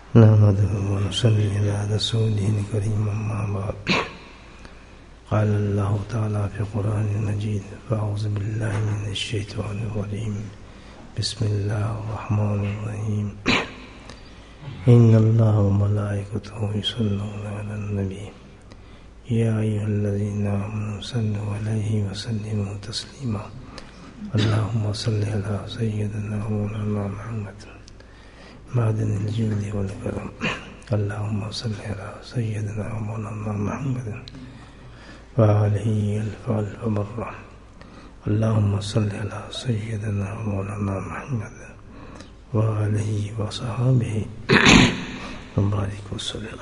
نحمده ونصلي على رسوله الكريم أما بعد. قال الله تعالى في القرآن المجيد: فأعوذ بالله من الشيطان الرجيم. بسم الله الرحمن الرحيم. إن الله وملائكته يصلون على النبي يا أيها الذين آمنوا صلوا عليه وسلموا تسليما. اللهم صل على سيدنا مولانا محمد معدن الجود والكرم. اللهم صل على سيدنا مولانا محمد وآله ألف ألف مرة. اللهم صل على سيدنا مولانا محمد وآله وصحابه وبارك وسلم.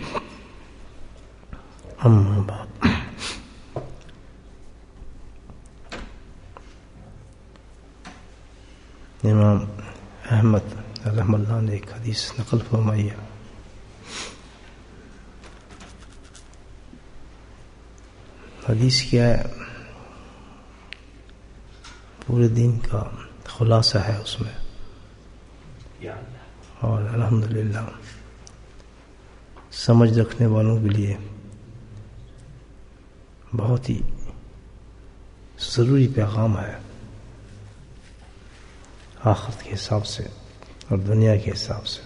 أما بعد. امام احمد رحمہ اللہ نے ایک حدیث نقل فرمائی ہے. حدیث کیا ہے؟ پورے دین کا خلاصہ ہے اس میں، اور الحمدللہ سمجھ رکھنے والوں کے لیے بہت ہی ضروری پیغام ہے، آخرت کے حساب سے اور دنیا کے حساب سے.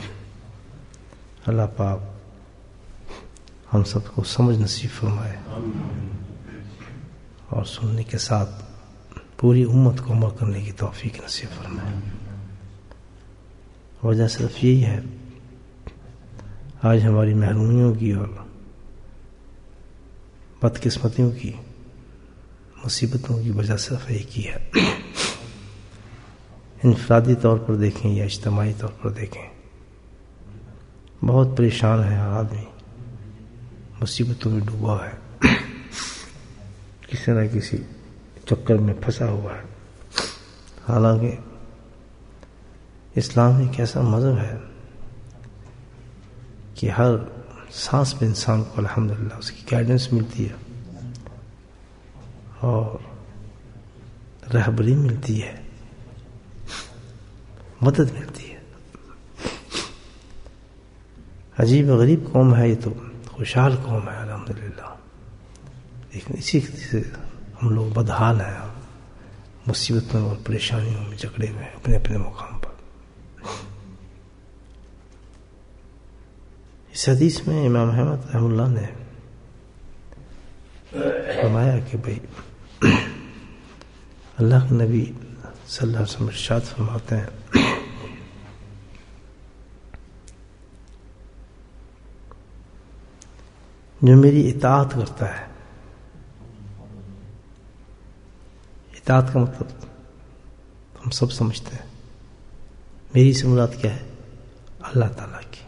اللہ پاک ہم سب کو سمجھ نصیب فرمائے اور سننے کے ساتھ پوری امت کو عمل کرنے کی توفیق نصیب فرمائے. وجہ صرف یہی ہے، آج ہماری محرومیوں کی اور بدقسمتیوں کی مصیبتوں کی وجہ صرف ایک ہی ہے. انفرادی طور پر دیکھیں یا اجتماعی طور پر دیکھیں، بہت پریشان ہے ہر آدمی، مصیبتوں میں ڈوبا ہے، کسی نہ کسی چکر میں پھنسا ہوا ہے. حالانکہ اسلام ایک ایسا مذہب ہے کہ ہر سانس میں انسان کو الحمدللہ اس کی گائیڈنس ملتی ہے اور رہبری ملتی ہے، مدد ملتی ہے. عجیب و غریب قوم ہے یہ، تو خوشحال قوم ہے الحمدللہ، لیکن اسی سے ہم لوگ بدحال ہیں، مصیبتوں اور پریشانیوں میں جکڑے ہوئے ہیں اپنے اپنے مقام پر. اس حدیث میں امام احمد رحمہ اللہ نے فرمایا کہ بھئی اللہ کے نبی صلی اللہ علیہ وسلم ارشاد فرماتے ہیں جو میری اطاعت کرتا ہے، اطاعت کا مطلب ہم سب سمجھتے ہیں، میری سے مراد کیا ہے؟ اللہ تعالیٰ کی.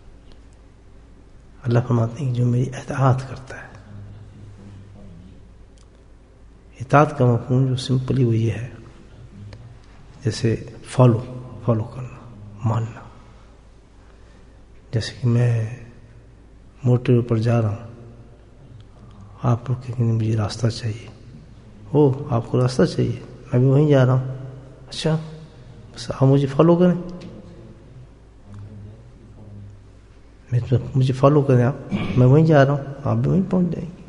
اللہ فرماتے ہیں کہ جو میری اطاعت کرتا ہے. اطاعت کا مفہوم جو سمپلی وہ یہ ہے، جیسے فالو کرنا، ماننا. جیسے کہ میں موٹر پر جا رہا ہوں، آپ لوگ کہیں گے مجھے راستہ چاہیے، آپ کو راستہ چاہیے، میں بھی وہیں جا رہا ہوں، اچھا بس آپ مجھے فالو کریں، مجھے فالو کریں، آپ میں وہیں جا رہا ہوں، آپ بھی وہیں پہنچ جائیں گے.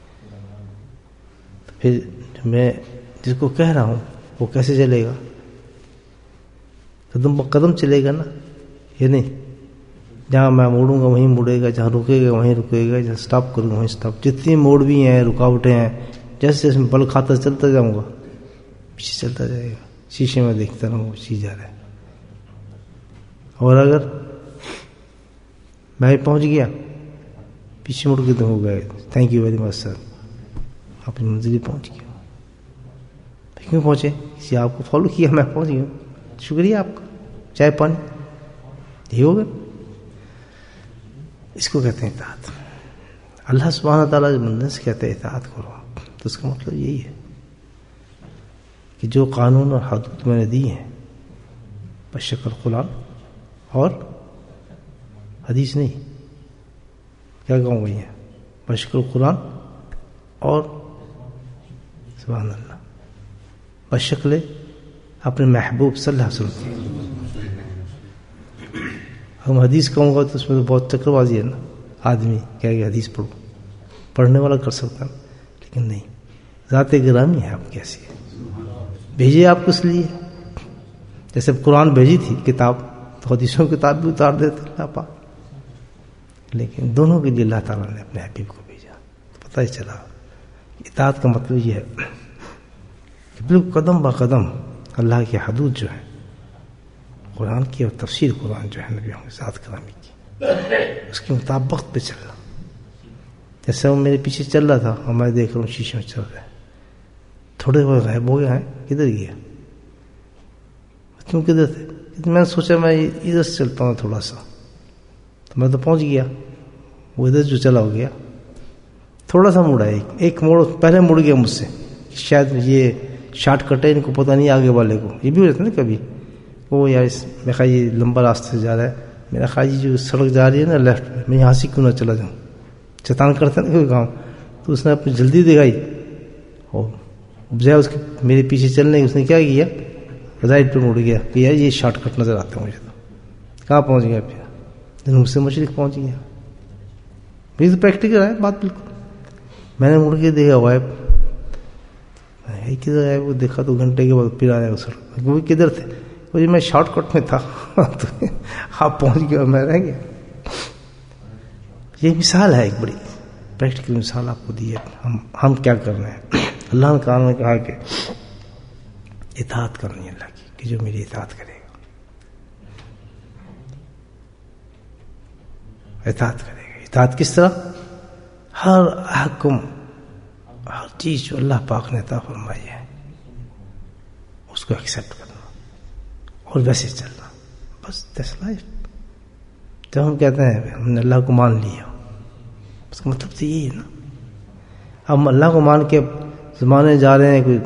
پھر میں جس کو کہہ رہا ہوں وہ کیسے چلے گا؟ قدم قدم چلے گا نا، یہ نہیں جہاں میں موڑوں گا وہیں مڑے گا، جہاں رکے گا وہیں رکے گا، جہاں سٹاپ کروں گا وہیں سٹاپ. جتنی موڑ بھی ہیں، رکاوٹیں ہیں، جیسے جیسے میں بل کھاتا چلتا جاؤں گا پیچھے چلتا جائے گا، شیشے میں دیکھتا رہوں گا چیز جا رہا ہے. اور اگر میں پہنچ گیا پیچھے مڑ کے تو ہو گئے، thank you very much sir, آپ منزل پہنچ گیا. کیوں پہنچے؟ کسی آپ کو فالو کیا، میں پہنچ گیا، شکریہ آپ کا، چائے پانی یہ ہوگا. اس کو کہتے ہیں اطاعت. اللہ سبحانہ تعالیٰ جو بندے سے کہتے ہیں اطاعت کرو، تو اس کا مطلب یہی ہے کہ جو قانون اور حدود میں نے دی ہیں بشکل قرآن اور حدیث نہیں، کیا کہوں گا، یہ بشکل قرآن اور سبحان اللہ بشکل اپنے محبوب صلی اللہ علیہ وسلم. ہم حدیث کہوں گا تو اس میں تو بہت چکر بازی ہے نا، آدمی کہے گا حدیث پڑھو، پڑھنے والا کر سکتا ہے، لیکن نہیں، ذات گرامی ہے آپ کی ایسی ہے، بھیجے آپ کس لیے؟ جیسے قرآن بھیجی تھی کتاب، تو حدیثوں کی کتاب بھی اتار دیتے اللہ پاک، لیکن دونوں کے لیے اللہ تعالیٰ نے اپنے حبیب کو بھیجا، پتہ ہی چلا اطاعت کا مطلب یہ ہے کہ بالکل قدم با قدم اللہ کی حدود جو ہے قرآن کی اور تفسیر قرآن جو ہے نبی کی ذات گرامی کی، اس کے مطابق پہ چلنا. جیسے وہ میرے پیچھے چل رہا تھا اور میں دیکھ رہا ہوں شیشے میں چل رہا ہے، تھوڑے بہت غائب ہو گیا ہے، کدھر گیا؟ تم کدھر تھے؟ میں نے سوچا میں ادھر سے چلتا ہوں تھوڑا سا، تو میں تو پہنچ گیا، وہ ادھر جو چلا ہو گیا، تھوڑا سا مڑا، ایک موڑ پہلے مڑ گیا مجھ سے، شاید یہ شارٹ کٹ ہے، ان کو پتہ نہیں آگے والے کو، یہ بھی ہو جاتا ہے نا کبھی، وہ یار میں خواہ یہ لمبا راستے سے جا رہا ہے، میرا خواہ یہ جو سڑک جا رہی ہے نا لیفٹ میں یہاں سے کیوں نہ چلا جاؤں، چتان کرتا نا کوئی کام، تو اس نے اپنی جلدی دکھائی اور بجائے اس کے میرے پیچھے چلنے اس نے کیا کیا، رائٹ پہ مڑ گیا کہ یار یہ شارٹ کٹ نظر آتا ہے مجھے، تو کہاں پہنچ گیا پھر جنوب سے مشرق پہنچ گیا. میری تو پریکٹیکل ہے بات بالکل. میں نے مڑ کے دیکھا غائب، کدھر ہے وہ، دیکھا تو گھنٹے کے بعد پھر آیا وہ سڑک، وہ کدھر تھے؟ وہ جی میں شارٹ کٹ میں تھا تو آپ پہنچ گئے اور میں رہ گیا. یہ مثال ہے ایک بڑی پریکٹیکل مثال آپ کو دی ہے ہم کیا کر رہے ہیں. اللہ نے قرآن میں کہا کہ اطاعت کرنی ہے اللہ کی، کہ جو میری اطاعت کرے گا اطاعت کرے گا. اطاعت کس طرح؟ ہر حکم، ہر چیز جو اللہ پاک نے عطا فرمائی ہے اس کو ایکسیپٹ کرنا اور ویسے چلنا، بس دیٹس لائف. جب ہم کہتے ہیں ہم نے اللہ کو مان لیا، اس کا مطلب تو یہی ہے نا. ہم اللہ کو مان کے زمانے جا رہے ہیں، کوئی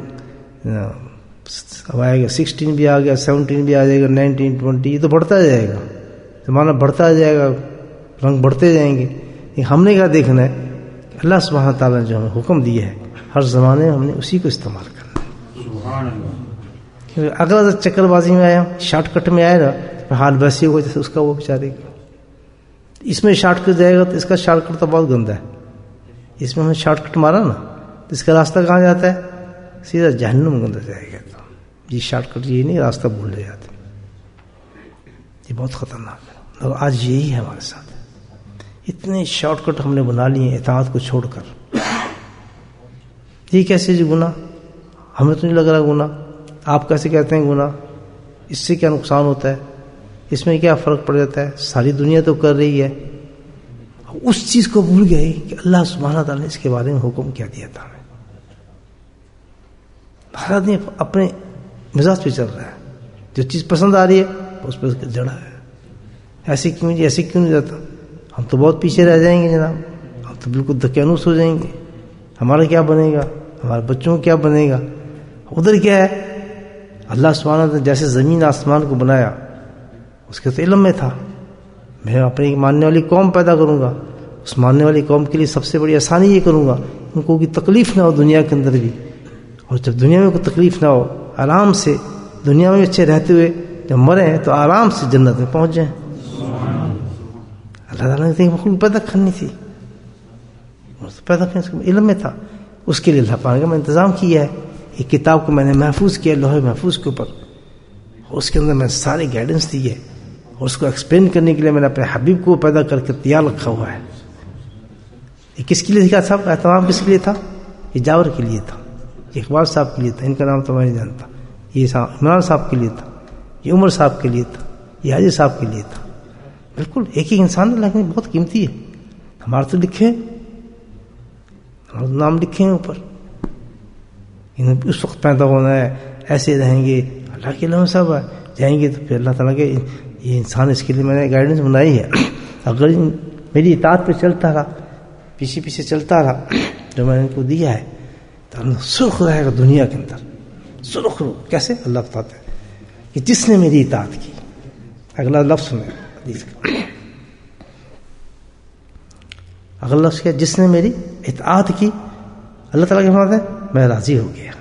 اب آئے گا 16 بھی آ گیا، 17 بھی آ جائے گا، 19 20، یہ تو بڑھتا جائے گا، زمانہ بڑھتا جائے گا، رنگ بڑھتے جائیں گے. ہم نے کیا دیکھنا ہے کہ اللہ سبحانہ تعالیٰ نے جو ہمیں حکم دیا ہے ہر زمانے میں ہم نے اسی کو استعمال کرنا ہے. سبحان اللہ. اگر چکر بازی میں آیا، شارٹ کٹ میں آئے نا، حال ویسے ہوگا جیسے اس کا وہ بیچارے گا. اس میں شارٹ کٹ جائے گا تو اس کا شارٹ کٹ تو بہت گندا ہے. اس میں ہم نے شارٹ کٹ مارا نا تو اس کا راستہ کہاں جاتا ہے؟ سیدھا جہنم گندا جائے گا. تو یہ شارٹ کٹ یہ نہیں، راستہ بھول جاتے، یہ بہت خطرناک ہے. اور آج یہی ہے ہمارے ساتھ، اتنے شارٹ کٹ ہم نے بنا لیے اطاعت کو چھوڑ کر. یہ کیسے جو گناہ؟ ہمیں تو نہیں لگ رہا گناہ، آپ کیسے کہتے ہیں گناہ؟ اس سے کیا نقصان ہوتا ہے؟ اس میں کیا فرق پڑ جاتا ہے؟ ساری دنیا تو کر رہی ہے. اس چیز کو بھول گئے کہ اللہ سبحانہ تعالیٰ نے اس کے بارے میں حکم کیا دیا تھا. ہر آدمی اپنے مزاج پہ چل رہا ہے، جو چیز پسند آ رہی ہے اس پہ جڑا ہے. ایسے کیوں جی، ایسے کیوں نہیں جاتا؟ ہم تو بہت پیچھے رہ جائیں گے جناب، ہم تو بالکل دقیانوس ہو جائیں گے. ہمارا کیا بنے گا؟ ہمارے بچوں کو کیا بنے گا؟ ادھر کیا ہے؟ اللہ سبحانہ تعالیٰ نے جیسے زمین آسمان کو بنایا اس کے تو علم میں تھا، میں اپنی ماننے والی قوم پیدا کروں گا، اس ماننے والی قوم کے لیے سب سے بڑی آسانی یہ کروں گا ان کو کوئی تکلیف نہ ہو دنیا کے اندر بھی، اور جب دنیا میں کوئی تکلیف نہ ہو آرام سے دنیا میں اچھے رہتے ہوئے جب مریں تو آرام سے جنت میں پہنچ جائیں. اللہ تعالیٰ نے مخلوق پیدا کرنی تھی، پیدا کرنے اس علم میں تھا، اس کے لیے اللہ پاک نے میں انتظام کیا ہے. ایک کتاب کو میں نے محفوظ کیا لوح محفوظ کے اوپر، اس کے اندر میں ساری گائیڈنس دی ہے، اور اس کو ایکسپلین کرنے کے لیے میں نے اپنے حبیب کو پیدا کر کے تیار رکھا ہوا ہے. یہ کس کے لیے تھا؟ اہتمام کس کے لیے تھا؟ یہ جاور کے لیے تھا، یہ اقبال صاحب کے لیے تھا، ان کا نام تو میں نہیں جانتا، یہ عمران صاحب کے لیے تھا، یہ عمر صاحب کے لیے تھا، یہ حاجی صاحب کے لیے تھا. بالکل ایک ہی انسان اللہ کے بہت قیمتی ہے. ہمارے تو لکھے نام لکھے ہیں اوپر، اس وقت پیدا ہونا ہے، ایسے رہیں گے، اللہ کے علم صاحب جائیں گے تو پھر اللہ تعالیٰ کے یہ انسان، اس کے لیے میں نے گائیڈنس بنائی ہے. اگر میری اطاعت پہ چلتا رہا، پیچھے پیچھے چلتا رہا جو میں نے ان کو دیا ہے، تو اللہ سرخ رہے گا دنیا کے اندر. سرخ کیسے؟ اللہ بتاتے ہیں کہ جس نے میری اطاعت کی. اگلا لفظ میں حدیث کا اگلا لفظ کیا؟ جس نے میری اطاعت کی، اللہ تعالیٰ کے فرماتے ہیں میں راضی ہو گیا.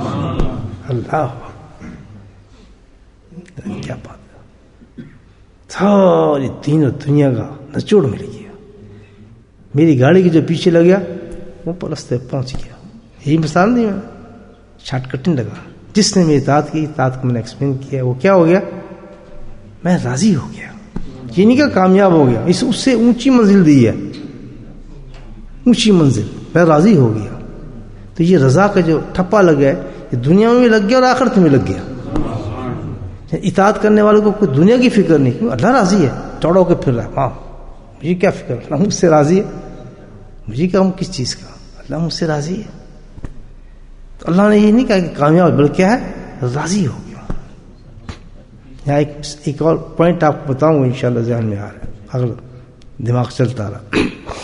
اللہ کیا بات ہے! ساری دین اور دنیا کا نچوڑ مل گیا. میری گاڑی کے جو پیچھے لگ گیا وہ پلستے پہنچ گیا. یہی مثال نہیں, میں شارٹ کٹ نہیں لگا. جس نے میری اطاعت کی, اطاعت کو میں نے ایکسپلین کیا, وہ کیا ہو گیا, میں راضی ہو گیا. یہ نہیں کہ کامیاب ہو گیا, اس سے اونچی منزل دی ہے, اونچی منزل, میں راضی ہو گیا. تو یہ رضا کا جو ٹھپا لگا ہے یہ دنیا میں بھی لگ گیا اور آخرت میں لگ گیا. اطاعت کرنے والوں کو کوئی دنیا کی فکر نہیں, کیوں اللہ راضی ہے, چوڑو کے پھر رہا ہے. ہاں مجھے کیا فکر, اللہ مجھ سے راضی ہے, مجھے کیا کس چیز کا, اللہ مجھ سے راضی ہے. تو اللہ نے یہ نہیں کہا کہ کامیاب, بلکہ کیا ہے, راضی ہو گیا. یہاں ایک اور پوائنٹ آپ کو بتاؤں گا انشاءاللہ, ذہن میں آ رہا ہے اگر دماغ چلتا رہا.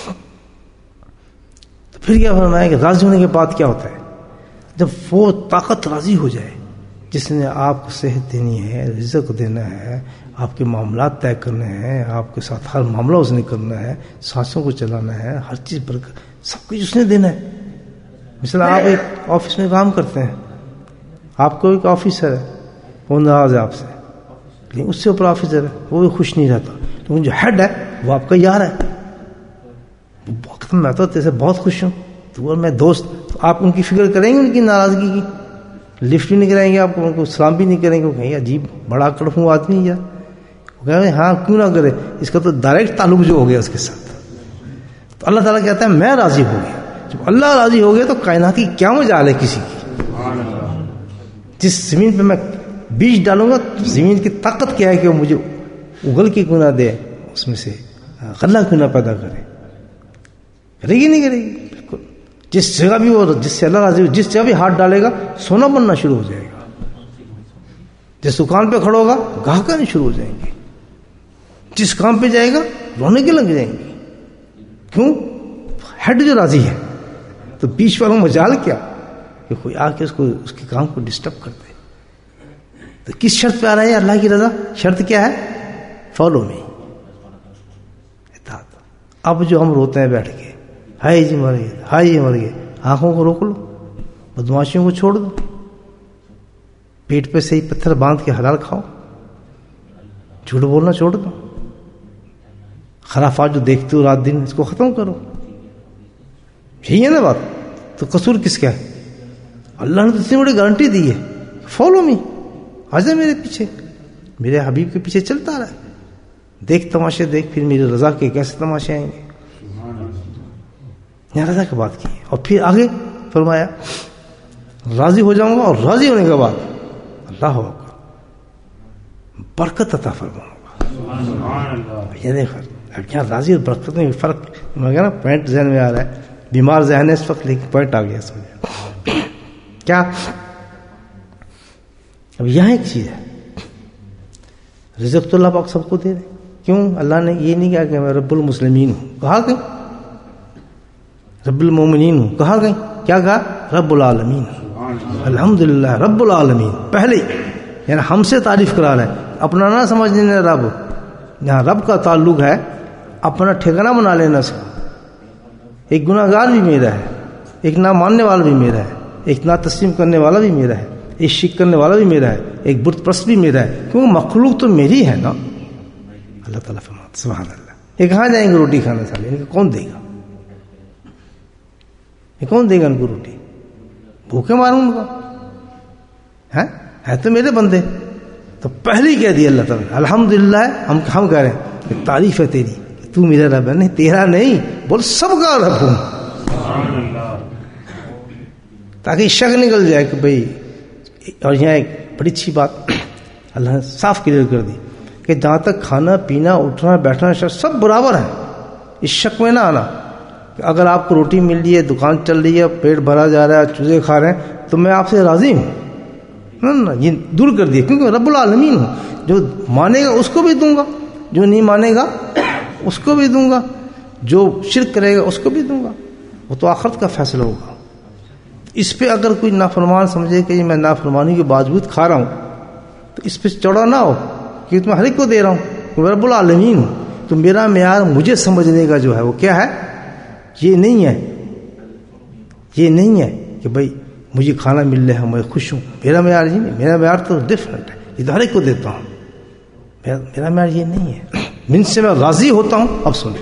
تو پھر کیا فرمایا کہ راضی ہونے کے بعد کیا ہوتا ہے, جب وہ طاقت راضی ہو جائے جس نے آپ کو صحت دینی ہے, رزق دینا ہے, آپ کے معاملات طے کرنے ہیں, آپ کے ساتھ ہر معاملہ اس نے کرنا ہے, سانسوں کو چلانا ہے, ہر چیز برکت سب کچھ اس نے دینا ہے. مثلا آپ ایک آفس میں کام کرتے ہیں, آپ کو ایک آفیسر ہے, وہ ناراض ہے آپ سے, لیکن اس سے اوپر آفیسر ہے, وہ بھی خوش نہیں رہتا, لیکن جو ہیڈ ہے وہ آپ کا یار ہے, میں تو تیسے بہت خوش ہوں, تو میں دوست, تو آپ ان کی فکر کریں گے, ان کی ناراضگی کی, لفٹ بھی نہیں کریں گے آپ کو, ان کو سلام بھی نہیں کریں گے, وہ کہیں عجیب بڑا کڑفوں آدمی ہے, وہ کہیں ہاں کیوں نہ کرے, اس کا تو ڈائریکٹ تعلق جو ہو گیا اس کے ساتھ. تو اللہ تعالیٰ کہتا ہے میں راضی ہو گیا. جب اللہ راضی ہو گیا تو کائنات کی کیا مجال ہے کسی کی. جس زمین پہ میں بیج ڈالوں گا, زمین کی طاقت کیا ہے کہ وہ مجھے اگل کے کیوں نہ دے, اس میں سے غلہ کیوں نہ پیدا کرے, کرے گی نہیں کرے گی. بالکل جس جگہ بھی وہ, جس سے اللہ راضی ہو, جس جگہ بھی ہاتھ ڈالے گا سونا بننا شروع ہو جائے گا. جس دکان پہ کھڑا ہوگا گاہک آنے شروع ہو جائیں گے, جس کام پہ جائے گا رونے کے لگ جائیں گے. کیوں, ہیڈ جو راضی ہے. تو بیچ والوں مجال کیا کہ کوئی آ کے اس کے کام کو ڈسٹرب کر دے. تو کس شرط پہ آ رہا ہے اللہ کی رضا, شرط کیا ہے, فالو می, اطاعت. اب جو ہم روتے ہیں بیٹھ کے, ہائے جی مر گئے, ہائے جی مر گئے, آنکھوں کو روک لو, بدماشیوں کو چھوڑ دو, پیٹ پہ صحیح پتھر باندھ کے حلال کھاؤ, جھوٹ بولنا چھوڑ دو, خرافات جو دیکھتے ہو رات دن اس کو ختم کرو. یہی ہے نا بات. تو قصور کس کا ہے, اللہ نے تو اتنی بڑی گارنٹی دی ہے, فالو می, آ جا میرے پیچھے, میرے حبیب کے پیچھے چلتا رہا, دیکھ تماشے دیکھ, پھر میری رضا کے کیسے تماشے آئیں گے. یہاں رضا کی بات کی, اور پھر آگے فرمایا راضی ہو جاؤں گا, اور راضی ہونے کے بعد اللہ ہوگا برکت عطا فرماؤں گا. یہ دیکھ اب کیا راضی اور برکت میں فرق, میں کہا نا پوائنٹ ذہن میں آ رہا ہے, بیمار ذہن ہے اس وقت, لیکن پوائنٹ آ گیا سمجھ. کیا اب یہاں ایک چیز ہے, رزق تو اللہ پاک سب کو دے رہے. کیوں, اللہ نے یہ نہیں کہا کہ میں رب المسلمین ہوں, کہا کہ رب المومنین ہوں, کہا کہ کیا کہا, رب العالمین, الحمدللہ رب العالمین. پہلے یعنی ہم سے تعریف کرا رہا ہے, اپنا نہ سمجھنے رب. یہاں رب کا تعلق ہے اپنا ٹھکانہ بنا لینا سے. ایک گناہ گار بھی میرا ہے, ایک نہ ماننے والا بھی میرا ہے, ایک نہ تسلیم کرنے والا بھی میرا ہے, ایک شرک کرنے والا بھی میرا ہے, ایک بت پرست بھی میرا ہے, کیونکہ مخلوق تو میری ہے نا. اللہ تعالیٰ فرماتا سبحان اللہ, یہ کہاں جائیں گے روٹی کھانے سالے, ان کو کون دے گا, یہ کون دے گا ان کو روٹی, بھوکے ماروں ان کو, ہے تو میرے بندے. تو پہلے ہی کہہ دیا اللہ تعالیٰ الحمدللہ. ہم کہہ رہے ہیں کہ تعریف ہے تیری, تو میرا رب ہے. نہیں تیرا نہیں, بول سب کا رب ہوں, تاکہ شک نکل جائے کہ بھئی. اور یہاں ایک بڑی اچھی بات اللہ نے صاف کلیئر کر دی کہ جہاں تک کھانا پینا اٹھنا بیٹھنا سب برابر ہے. اس شک میں نہ آنا کہ اگر آپ کو روٹی مل رہی ہے, دکان چل رہی ہے, پیٹ بھرا جا رہا ہے, چوزے کھا رہے ہیں, تو میں آپ سے راضی ہوں. نہ یہ دور کر دیا, کیونکہ رب العالمین ہوں. جو مانے گا اس کو بھی دوں گا, جو نہیں مانے گا اس کو بھی دوں گا, جو شرک کرے گا اس کو بھی دوں گا. وہ تو آخرت کا فیصلہ ہوگا. اس پہ اگر کوئی نافرمان سمجھے کہ میں نافرمانی کے باوجود کھا رہا ہوں, تو اس پہ چوڑا نہ ہو کہ میں ہر ایک کو دے رہا ہوں, میں رب العالمین ہوں. تو میرا معیار مجھے سمجھنے کا جو ہے وہ کیا ہے, یہ نہیں ہے, یہ نہیں ہے کہ بھائی مجھے کھانا مل رہا ہے میں خوش ہوں. میرا معیار یہ نہیں, میرا معیار تو ڈفرنٹ ہے, یہ تو ہر ایک کو دیتا ہوں. میرا معیار یہ نہیں ہے. جن سے میں راضی ہوتا ہوں, اب سنیں,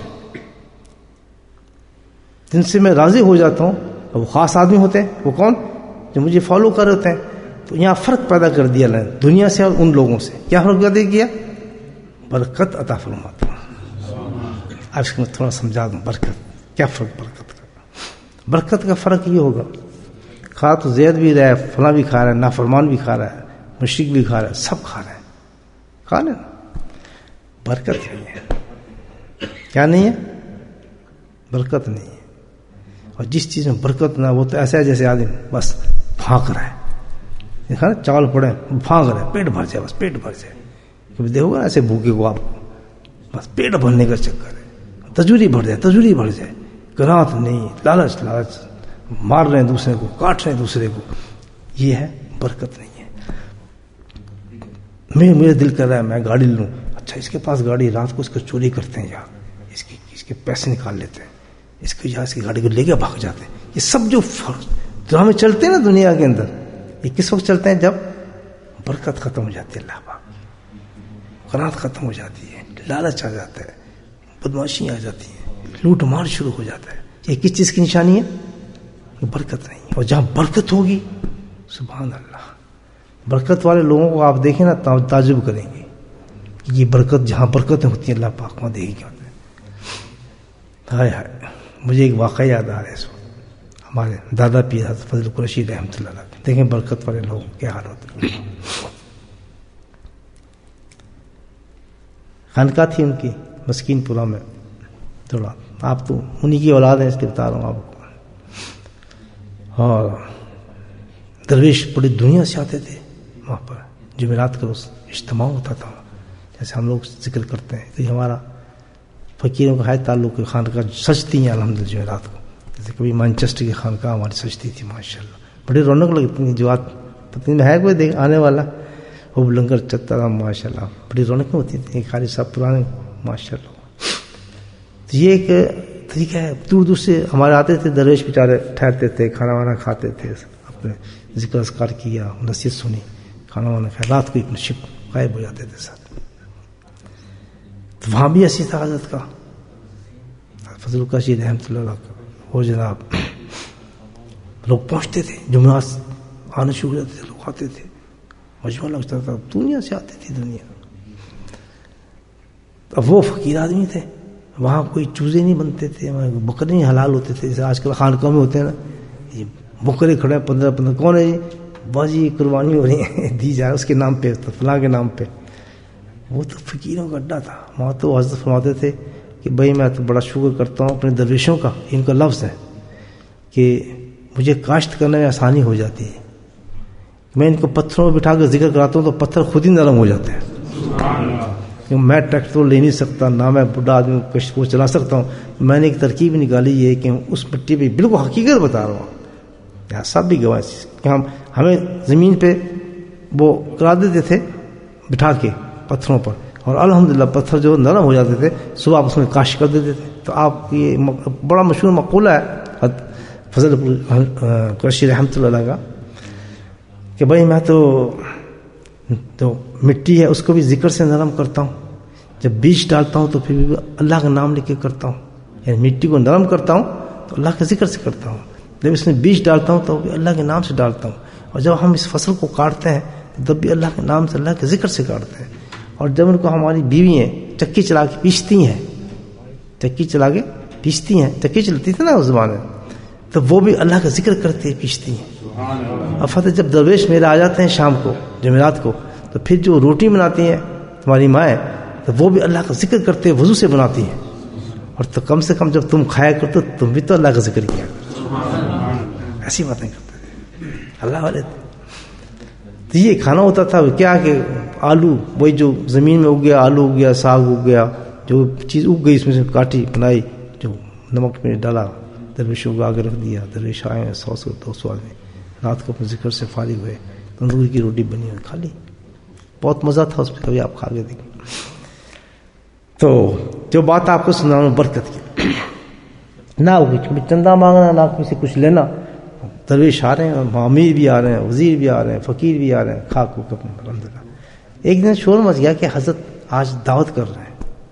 جن سے میں راضی ہو جاتا ہوں, وہ خاص آدمی ہوتے ہیں. وہ کون؟ جو مجھے فالو کر رہے ہوتے ہیں. تو یہاں فرق پیدا کر دیا اللہ نے دنیا سے اور ان لوگوں سے. کیا فرق پیدا کیا؟ برکت عطا فرماتا ہوں. اب اس کو میں تھوڑا سمجھا دوں. برکت کیا فرق؟ برکت کا فرق یہ ہوگا, کھا تو زید بھی رہا ہے, فلاں بھی کھا رہا ہے, نافرمان بھی کھا رہا ہے, مشرک بھی کھا رہا ہے, سب کھا رہے ہیں, کھا لیں. برکت نہیں ہے. کیا نہیں ہے؟ برکت نہیں ہے. اور جس چیز میں برکت نہ, وہ تو ایسا ہے جیسے آدمی بس پھانک رہا ہے. دیکھا نا, چاول پڑے پھانک رہے, پیٹ بھر جائے, بس پیٹ بھر جائے. کبھی دیکھو گا ایسے بھوکے کو آپ, بس پیٹ بھرنے کا چکر ہے, تجوری بڑھ جائے, تجوری بڑھ جائے, گناہت نہیں, لالچ, مار رہے ہیں دوسرے کو, کاٹ رہے ہیں دوسرے کو. یہ ہے برکت نہیں ہے. میرے دل کر رہا ہے میں گاڑی لوں, اچھا اس کے پاس گاڑی, رات کو اس کو چوری کرتے ہیں, یار اس کے پیسے نکال لیتے ہیں, اس کو یہاں اس کی گاڑی کو لے کے بھاگ جاتے ہیں. یہ سب جو ہمیں چلتے ہیں نا دنیا کے اندر, یہ کس وقت چلتے ہیں؟ جب برکت ختم ہو جاتی ہے, اللہ پاک, قناعت ختم ہو جاتی ہے, لالچ آ جاتا ہے, بدماشی آ جاتی ہے, لوٹ مار شروع ہو جاتا ہے. یہ کس چیز کی نشانی ہے؟ برکت نہیں. اور جہاں برکت ہوگی, سبحان اللہ, برکت والے لوگوں کو آپ دیکھیں نا, تعجب کریں گے کہ یہ برکت, جہاں برکتیں ہوتی ہیں اللہ پاک وہاں دیکھیں کیا ہوتا ہے. ہائے ہائے, مجھے ایک واقعہ یاد آ رہا ہے اس وقت. ہمارے دادا پیر حضرت فضل قریشی رحمۃ اللہ علیہ, دیکھیں برکت والے لوگ کیا حال ہوتے ہیں. خانقاہ تھی ان کی مسکین پورہ میں. تھوڑا آپ تو انہی کی اولاد ہیں, اس لیے بتا رہا ہوں آپ کو. اور درویش پوری دنیا سے آتے تھے وہاں پر. جمعرات کا اجتماع ہوتا تھا, جیسے ہم لوگ ذکر کرتے ہیں. تو یہ ہمارا فقیروں کا ہے تعلق. خانقاہ سجتی ہیں الحمدللہ جمعرات کو. جیسے کبھی مانچسٹر کی خانقاہ ہماری سجتی تھی, ماشاءاللہ بڑی رونق لگتی ہے. جو پتہ نہیں ہے کوئی دیکھ آنے والا, وہ لنگر چلتا تھا, ماشاءاللہ بڑی رونقیں ہوتی تھیں. خالی سب پرانے, ماشاءاللہ. تو یہ ایک طریقہ ہے. دور دور سے ہمارے آتے تھے درویش, بیچارے ٹھہرتے تھے, کھانا وانا کھاتے تھے, اپنے ذکر اذکار کیا, نصیحت سنی, کھانا وانا کھایا, رات کو ایک شپ غائب ہو جاتے تھے ساتھ. تو وہاں بھی ایسی تھا حضرت کا فضل قریشی رحمۃ اللہ علیہ کا. وہ جناب لوگ پہنچتے تھے, جمعرات آنے شروع ہو جاتے تھے, لوگ آتے تھے, مجمع لگتا تھا, دنیا سے آتی تھی دنیا. اب وہ فقیر آدمی تھے, وہاں کوئی چوزے نہیں بنتے تھے, وہاں بکرے نہیں حلال ہوتے تھے جیسے آج کل خانقاہوں میں ہوتے ہیں نا. یہ بکرے کھڑے ہیں 15 کون ہے یہ باجی قربانی ہو رہی ہے, دی جائے اس کے نام پہ, فلاں کے نام پہ. وہ تو فقیروں کا اڈا تھا. وہاں تو حضرت فرماتے تھے کہ بھائی میں تو بڑا شکر کرتا ہوں اپنے درویشوں کا. ان کا لفظ ہے کہ مجھے کاشت کرنے میں آسانی ہو جاتی ہے. میں ان کو پتھروں میں بٹھا کر ذکر کراتا ہوں تو پتھر خود ہی نرم ہو جاتے ہیں. میں ٹریکٹر لے نہیں سکتا, نہ میں بڑھا آدمی کشت کو چلا سکتا ہوں. میں نے ایک ترکیب نکالی یہ کہ اس مٹی پہ بالکل حقیقت بتا رہا ہوں. یہاں سب بھی گواہ کہ ہمیں زمین پہ وہ کرا دیتے تھے بٹھا کے پتھروں پر, اور الحمدللہ پتھر جو نرم ہو جاتے تھے, صبح آپ اس میں کاشت کر دیتے تھے. تو آپ یہ بڑا مشہور مقولہ ہے فضل قریشی رحمۃ اللہ کا کہ بھائی میں تو مٹی ہے اس کو بھی ذکر سے نرم کرتا ہوں. جب بیج ڈالتا ہوں تو پھر بھی اللہ کا نام لے کے کرتا ہوں. یعنی مٹی کو نرم کرتا ہوں تو اللہ کے ذکر سے کرتا ہوں. جب اس میں بیج ڈالتا ہوں تو بھی اللہ کے نام سے ڈالتا ہوں. اور جب ہم اس فصل کو کاٹتے ہیں تب بھی اللہ کے نام سے, اللہ کے ذکر سے کاٹتے ہیں. اور جب ان کو ہماری بیوی ہیں چکی چلا کے پیستی ہیں, چکی چلا کے پیستی ہیں, چکی چلتی تھی نا اس زمانے میں, تو وہ بھی اللہ کا ذکر کرتے پیستی ہیں. اب فتح جب درویش میرے آ جاتے ہیں شام کو جمعرات کو, تو پھر جو روٹی بناتی ہیں تمہاری مائیں, تو وہ بھی اللہ کا ذکر کرتے وضو سے بناتی ہیں. اور تو کم سے کم جب تم کھایا کرتے تم بھی تو اللہ کا ذکر کیا کرتے. ایسی باتیں کرتے تھے اللہ والے. تو یہ کھانا ہوتا تھا کیا کہ آلو, وہی جو زمین میں اگ گیا, آلو اگ گیا, ساگ اگ گیا, جو چیز اگ گئی اس میں سے کاٹی بنائی, جو نمک میں ڈالا, درویشوں کو آگے رکھ دیا. درویش آئے 100-200 آدمی, رات کو اپنے ذکر سے فارغ ہوئے, تندور کی روٹی بنی ہوئی کھا لی. بہت مزہ تھا اس میں, کبھی آپ کھا کے دیکھیں. تو جو بات آپ کو سنا رہا ہوں برکت کی, نہ ہوگی کبھی چندہ مانگنا, نہ کسی سے کچھ لینا. درویش آ رہے ہیں, امیر بھی آ رہے ہیں, وزیر بھی آ رہے ہیں, فقیر بھی آ رہے ہیں, کھا کو اپنے الحمدللہ. ایک دن شور مچ گیا کہ حضرت آج دعوت کر رہے ہیں.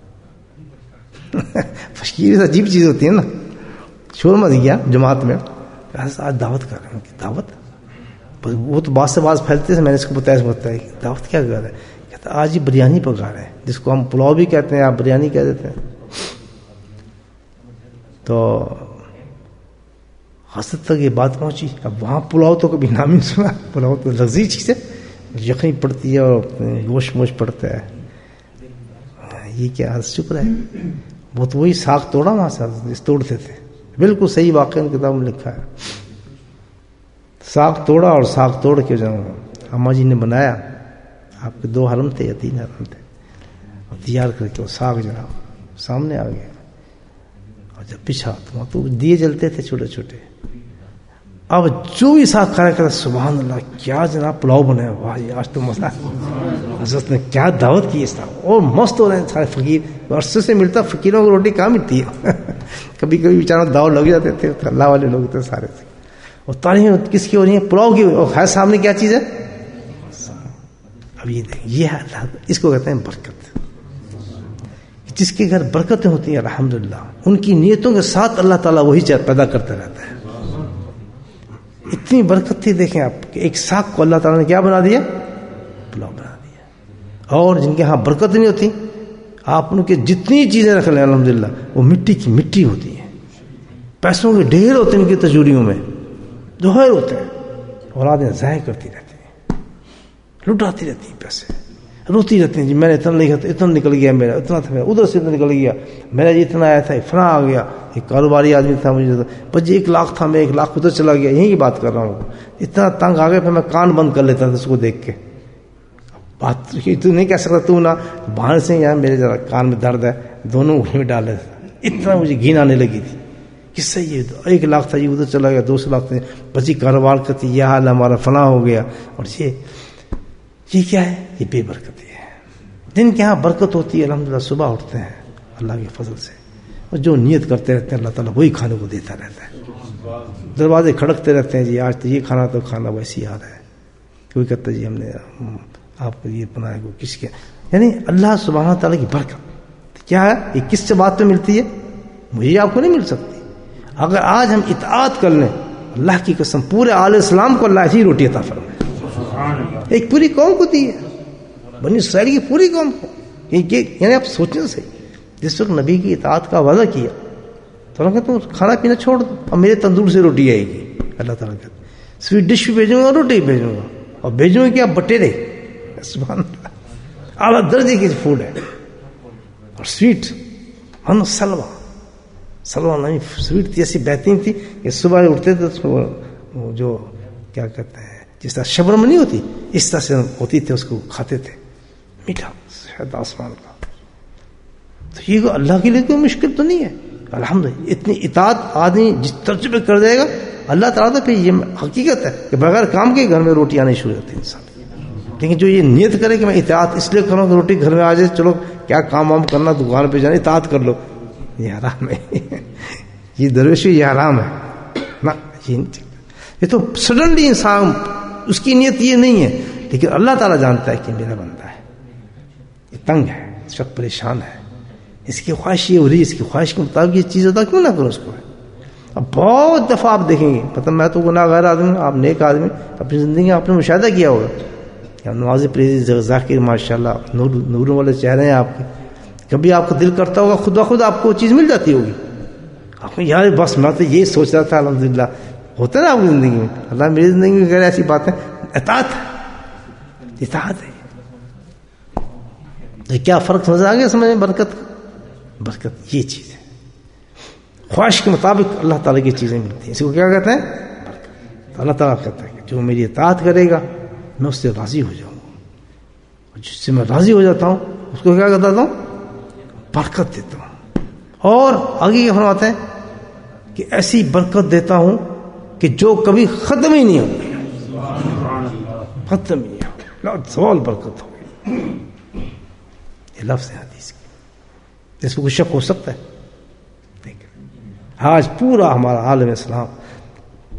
فقیر عجیب چیز ہوتی ہے نا. شور مچ گیا جماعت میں, آج دعوت کر رہے ہیں. دعوت, وہ تو بعض سے بعض پھیلتے ہیں, میں نے اس کو بتایا کہ دعوت کیا کر رہے ہیں. کہتا آج یہ بریانی پکا رہے ہیں, جس کو ہم پلاؤ بھی کہتے ہیں, آپ بریانی کہہ دیتے ہیں. تو حسد تک یہ بات پہنچی. اب وہاں پلاؤ تو کبھی نام ہی سنا. پلاؤ تو لذیذ چیز ہے, یخنی پڑتی ہے اور گوشت موش پڑتا ہے. یہ کیا شکر ہے. وہ تو وہی ساگ توڑا وہاں سے توڑتے تھے. بالکل صحیح واقعہ ان کتاب میں لکھا ہے. ساگ توڑا اور ساگ توڑ کے جو اماں جی نے بنایا, آپ کے 2 حرم تھے یا 3 حرم تھے, اور تیار کر کے وہ ساگ جو سامنے آ گیا. اور جب پچھا تو وہاں تو دیے جلتے تھے چھوٹے چھوٹے. اب جو بھی ساگ کھانا کہتا سبحان اللہ کیا جناب پلاؤ بنا, واہ آج تو مزہ. حضرت نے کیا دعوت کی اس طرح, اور مست ہو رہے ہیں سارے فقیر. عرصے سے ملتا, فقیروں کو روٹی کہاں ملتی ہے. کبھی کبھی بیچارہ داؤ لگ جاتے تھے, اللہ والے لوگ تھے سارے تھے. اور تعریف کس کی ہو رہی ہے, پلاؤ کی. اور خیر سامنے کیا چیز ہے. اب یہ دیکھیں, یہ ہے اللہ, اس کو کہتے ہیں برکت. جس کے گھر برکتیں ہوتی ہیں الحمدللہ, ان کی نیتوں کے ساتھ اللہ تعالیٰ وہی چیز پیدا کرتا رہتا ہے. اتنی برکت تھی دیکھیں آپ کہ ایک ساگ کو اللہ تعالیٰ نے کیا بنا دیا, پلاؤ بنا دیا. اور جن کے ہاں برکت نہیں ہوتی, آپ ان کے جتنی چیزیں رکھ لیں الحمدللہ وہ مٹی کی مٹی ہوتی ہیں. پیسوں کے ڈھیر ہوتے ہیں ان کی تجوریوں میں, ظاہر ہوتے ہیں. اولادیں ضائع کرتی رہتی ہیں, لٹاتی رہتی ہیں پیسے, روتی رہتی ہیں. جی میں نے اتنا لکھا تھا, اتنا نکل گیا میرا, اتنا تھا میرا, ادھر سے اتنا نکل گیا میرا, جی اتنا آیا تھا, فلاں آ گیا. ایک کاروباری آدمی تھا, مجھے بس جی 1 لاکھ تھا, میں 1 لاکھ ادھر چلا گیا. یہیں کی بات کر رہا ہوں. اتنا تنگ آ گیا, پھر میں کان بند کر لیتا تھا اس کو دیکھ کے. بات تو نہیں کہہ سکتا تو نہ باہر سے, یار میرے ذرا کان میں درد ہے, دونوں انگلی میں ڈال دیتا. اتنا مجھے گھین آنے لگی تھی. کس سے یہ 1 لاکھ تھا, یہ ادھر چلا گیا, 200 لاکھ تھا, بس یہ کاروبار کرتی, یہ حال ہمارا فلاں ہو گیا. اور یہ کیا ہے, یہ بے برکتی ہے. جن کے ہاں برکت ہوتی ہے الحمدللہ صبح اٹھتے ہیں اللہ کے فضل سے, اور جو نیت کرتے رہتے ہیں اللہ تعالیٰ وہی کھانے کو دیتا رہتا ہے. دروازے کھڑکتے رہتے ہیں, جی آج تو یہ کھانا تو کھانا ویسی یاد ہے. کوئی کہتا ہے جی ہم نے آپ کو یہ بنایا, کو کس کے, یعنی اللہ سبحانہ تعالیٰ کی برکت کیا ہے. یہ کس سے بات پہ ملتی ہے, مجھے آپ کو نہیں مل سکتی. اگر آج ہم اطاعت کر لیں, اللہ کی قسم پورے عالم اسلام کو اللہ ایسی روٹی عطا فرمائے. ایک پوری قوم کو دی ہے, بنی اسرائیل کی پوری قوم کو. یعنی آپ سوچیں صحیح, جس وقت نبی کی اطاعت کا وعدہ کیا تو کہ تم کھانا پینا چھوڑ دو, اور میرے تندور سے روٹی آئے گی. اللہ تعالیٰ کہتے سویٹ ڈش بھی بھیجوں گا, روٹی بھی بھیجوں گا, اور بھیجوں گا کیا, بٹیرے. سبحان اللہ, اعلیٰ درجے کی فوڈ ہے. اور سویٹ ہم سلوا نہیں, سویٹ تھی ایسی بہترین تھی کہ صبح اٹھتے تھے تو جو کیا کہتے ہیں, جس طرح شبرم نہیں ہوتی اس طرح سے ہوتی تھی, اس کو کھاتے تھے, میٹھا شاید آسمان کا. تو یہ اللہ کے لیے کوئی مشکل تو نہیں ہے الحمدللہ. اتنی اطاعت آدمی جس ترجمے کر دے گا اللہ تعالیٰ, تو پھر یہ حقیقت ہے کہ بغیر کام کے گھر میں روٹی آنے شروع ہوتی ہے انسان. لیکن جو یہ نیت کرے کہ میں اطاعت اس لیے کروں کہ روٹی گھر میں آ جائے, چلو کیا کام وام کرنا, دکان پہ جانا, اطاعت کر لو, یہ حرام ہے. یہ درویشی, یہ حرام ہے نا. یہ تو سڈنلی انسان, اس کی نیت یہ نہیں ہے, لیکن اللہ تعالیٰ جانتا ہے کہ میرا بندہ ہے, یہ تنگ ہے, اس وقت پریشان ہے, اس کی خواہش یہ ہو رہی ہے, اس کی خواہش کے مطابق یہ چیز ہوتا, کیوں نہ کرو اس کو. اب بہت دفعہ آپ دیکھیں گے, پتہ میں تو گناہ گار آدمی ہوں, آپ نیک آدمی, اپنی زندگی میں آپ نے مشاہدہ کیا ہوگا, نواز پریز ذاکر ماشاء اللہ نوروں والے چہرے ہیں آپ کے. کبھی آپ کو دل کرتا ہوگا خود بخود آپ کو چیز مل جاتی ہوگی, آپ کو یار بس میں تو یہ سوچ رہا تھا. الحمدللہ ہوتا ہے نا آپ کی زندگی میں, اللہ میری زندگی میں کہہ رہے ایسی باتیں. اطاعت ہے. کیا فرق نظر آ گیا سمجھ میں برکت کا. برکت یہ چیز ہے, خواہش کے مطابق اللہ تعالیٰ کی چیزیں ملتی ہیں. اس کو کیا کہتے ہیں, برکت. اللہ تعالیٰ کہتا ہے کہ جو میری اطاعت کرے گا میں اس سے راضی ہو جاؤں گا, اور جس سے میں راضی ہو جاتا ہوں اس کو کیا کرتا ہوں, برکت دیتا ہوں. اور آگے کیا فرماتے ہیں کہ ایسی برکت دیتا ہوں کہ جو کبھی ختم ہی نہیں ہوگی, ختم ہی نہیں ہوگی, سوال برکت ہوگی. یہ لفظ ہے حدیث کی, اس میں کوئی شک ہو سکتا ہے. آج پورا ہمارا عالم اسلام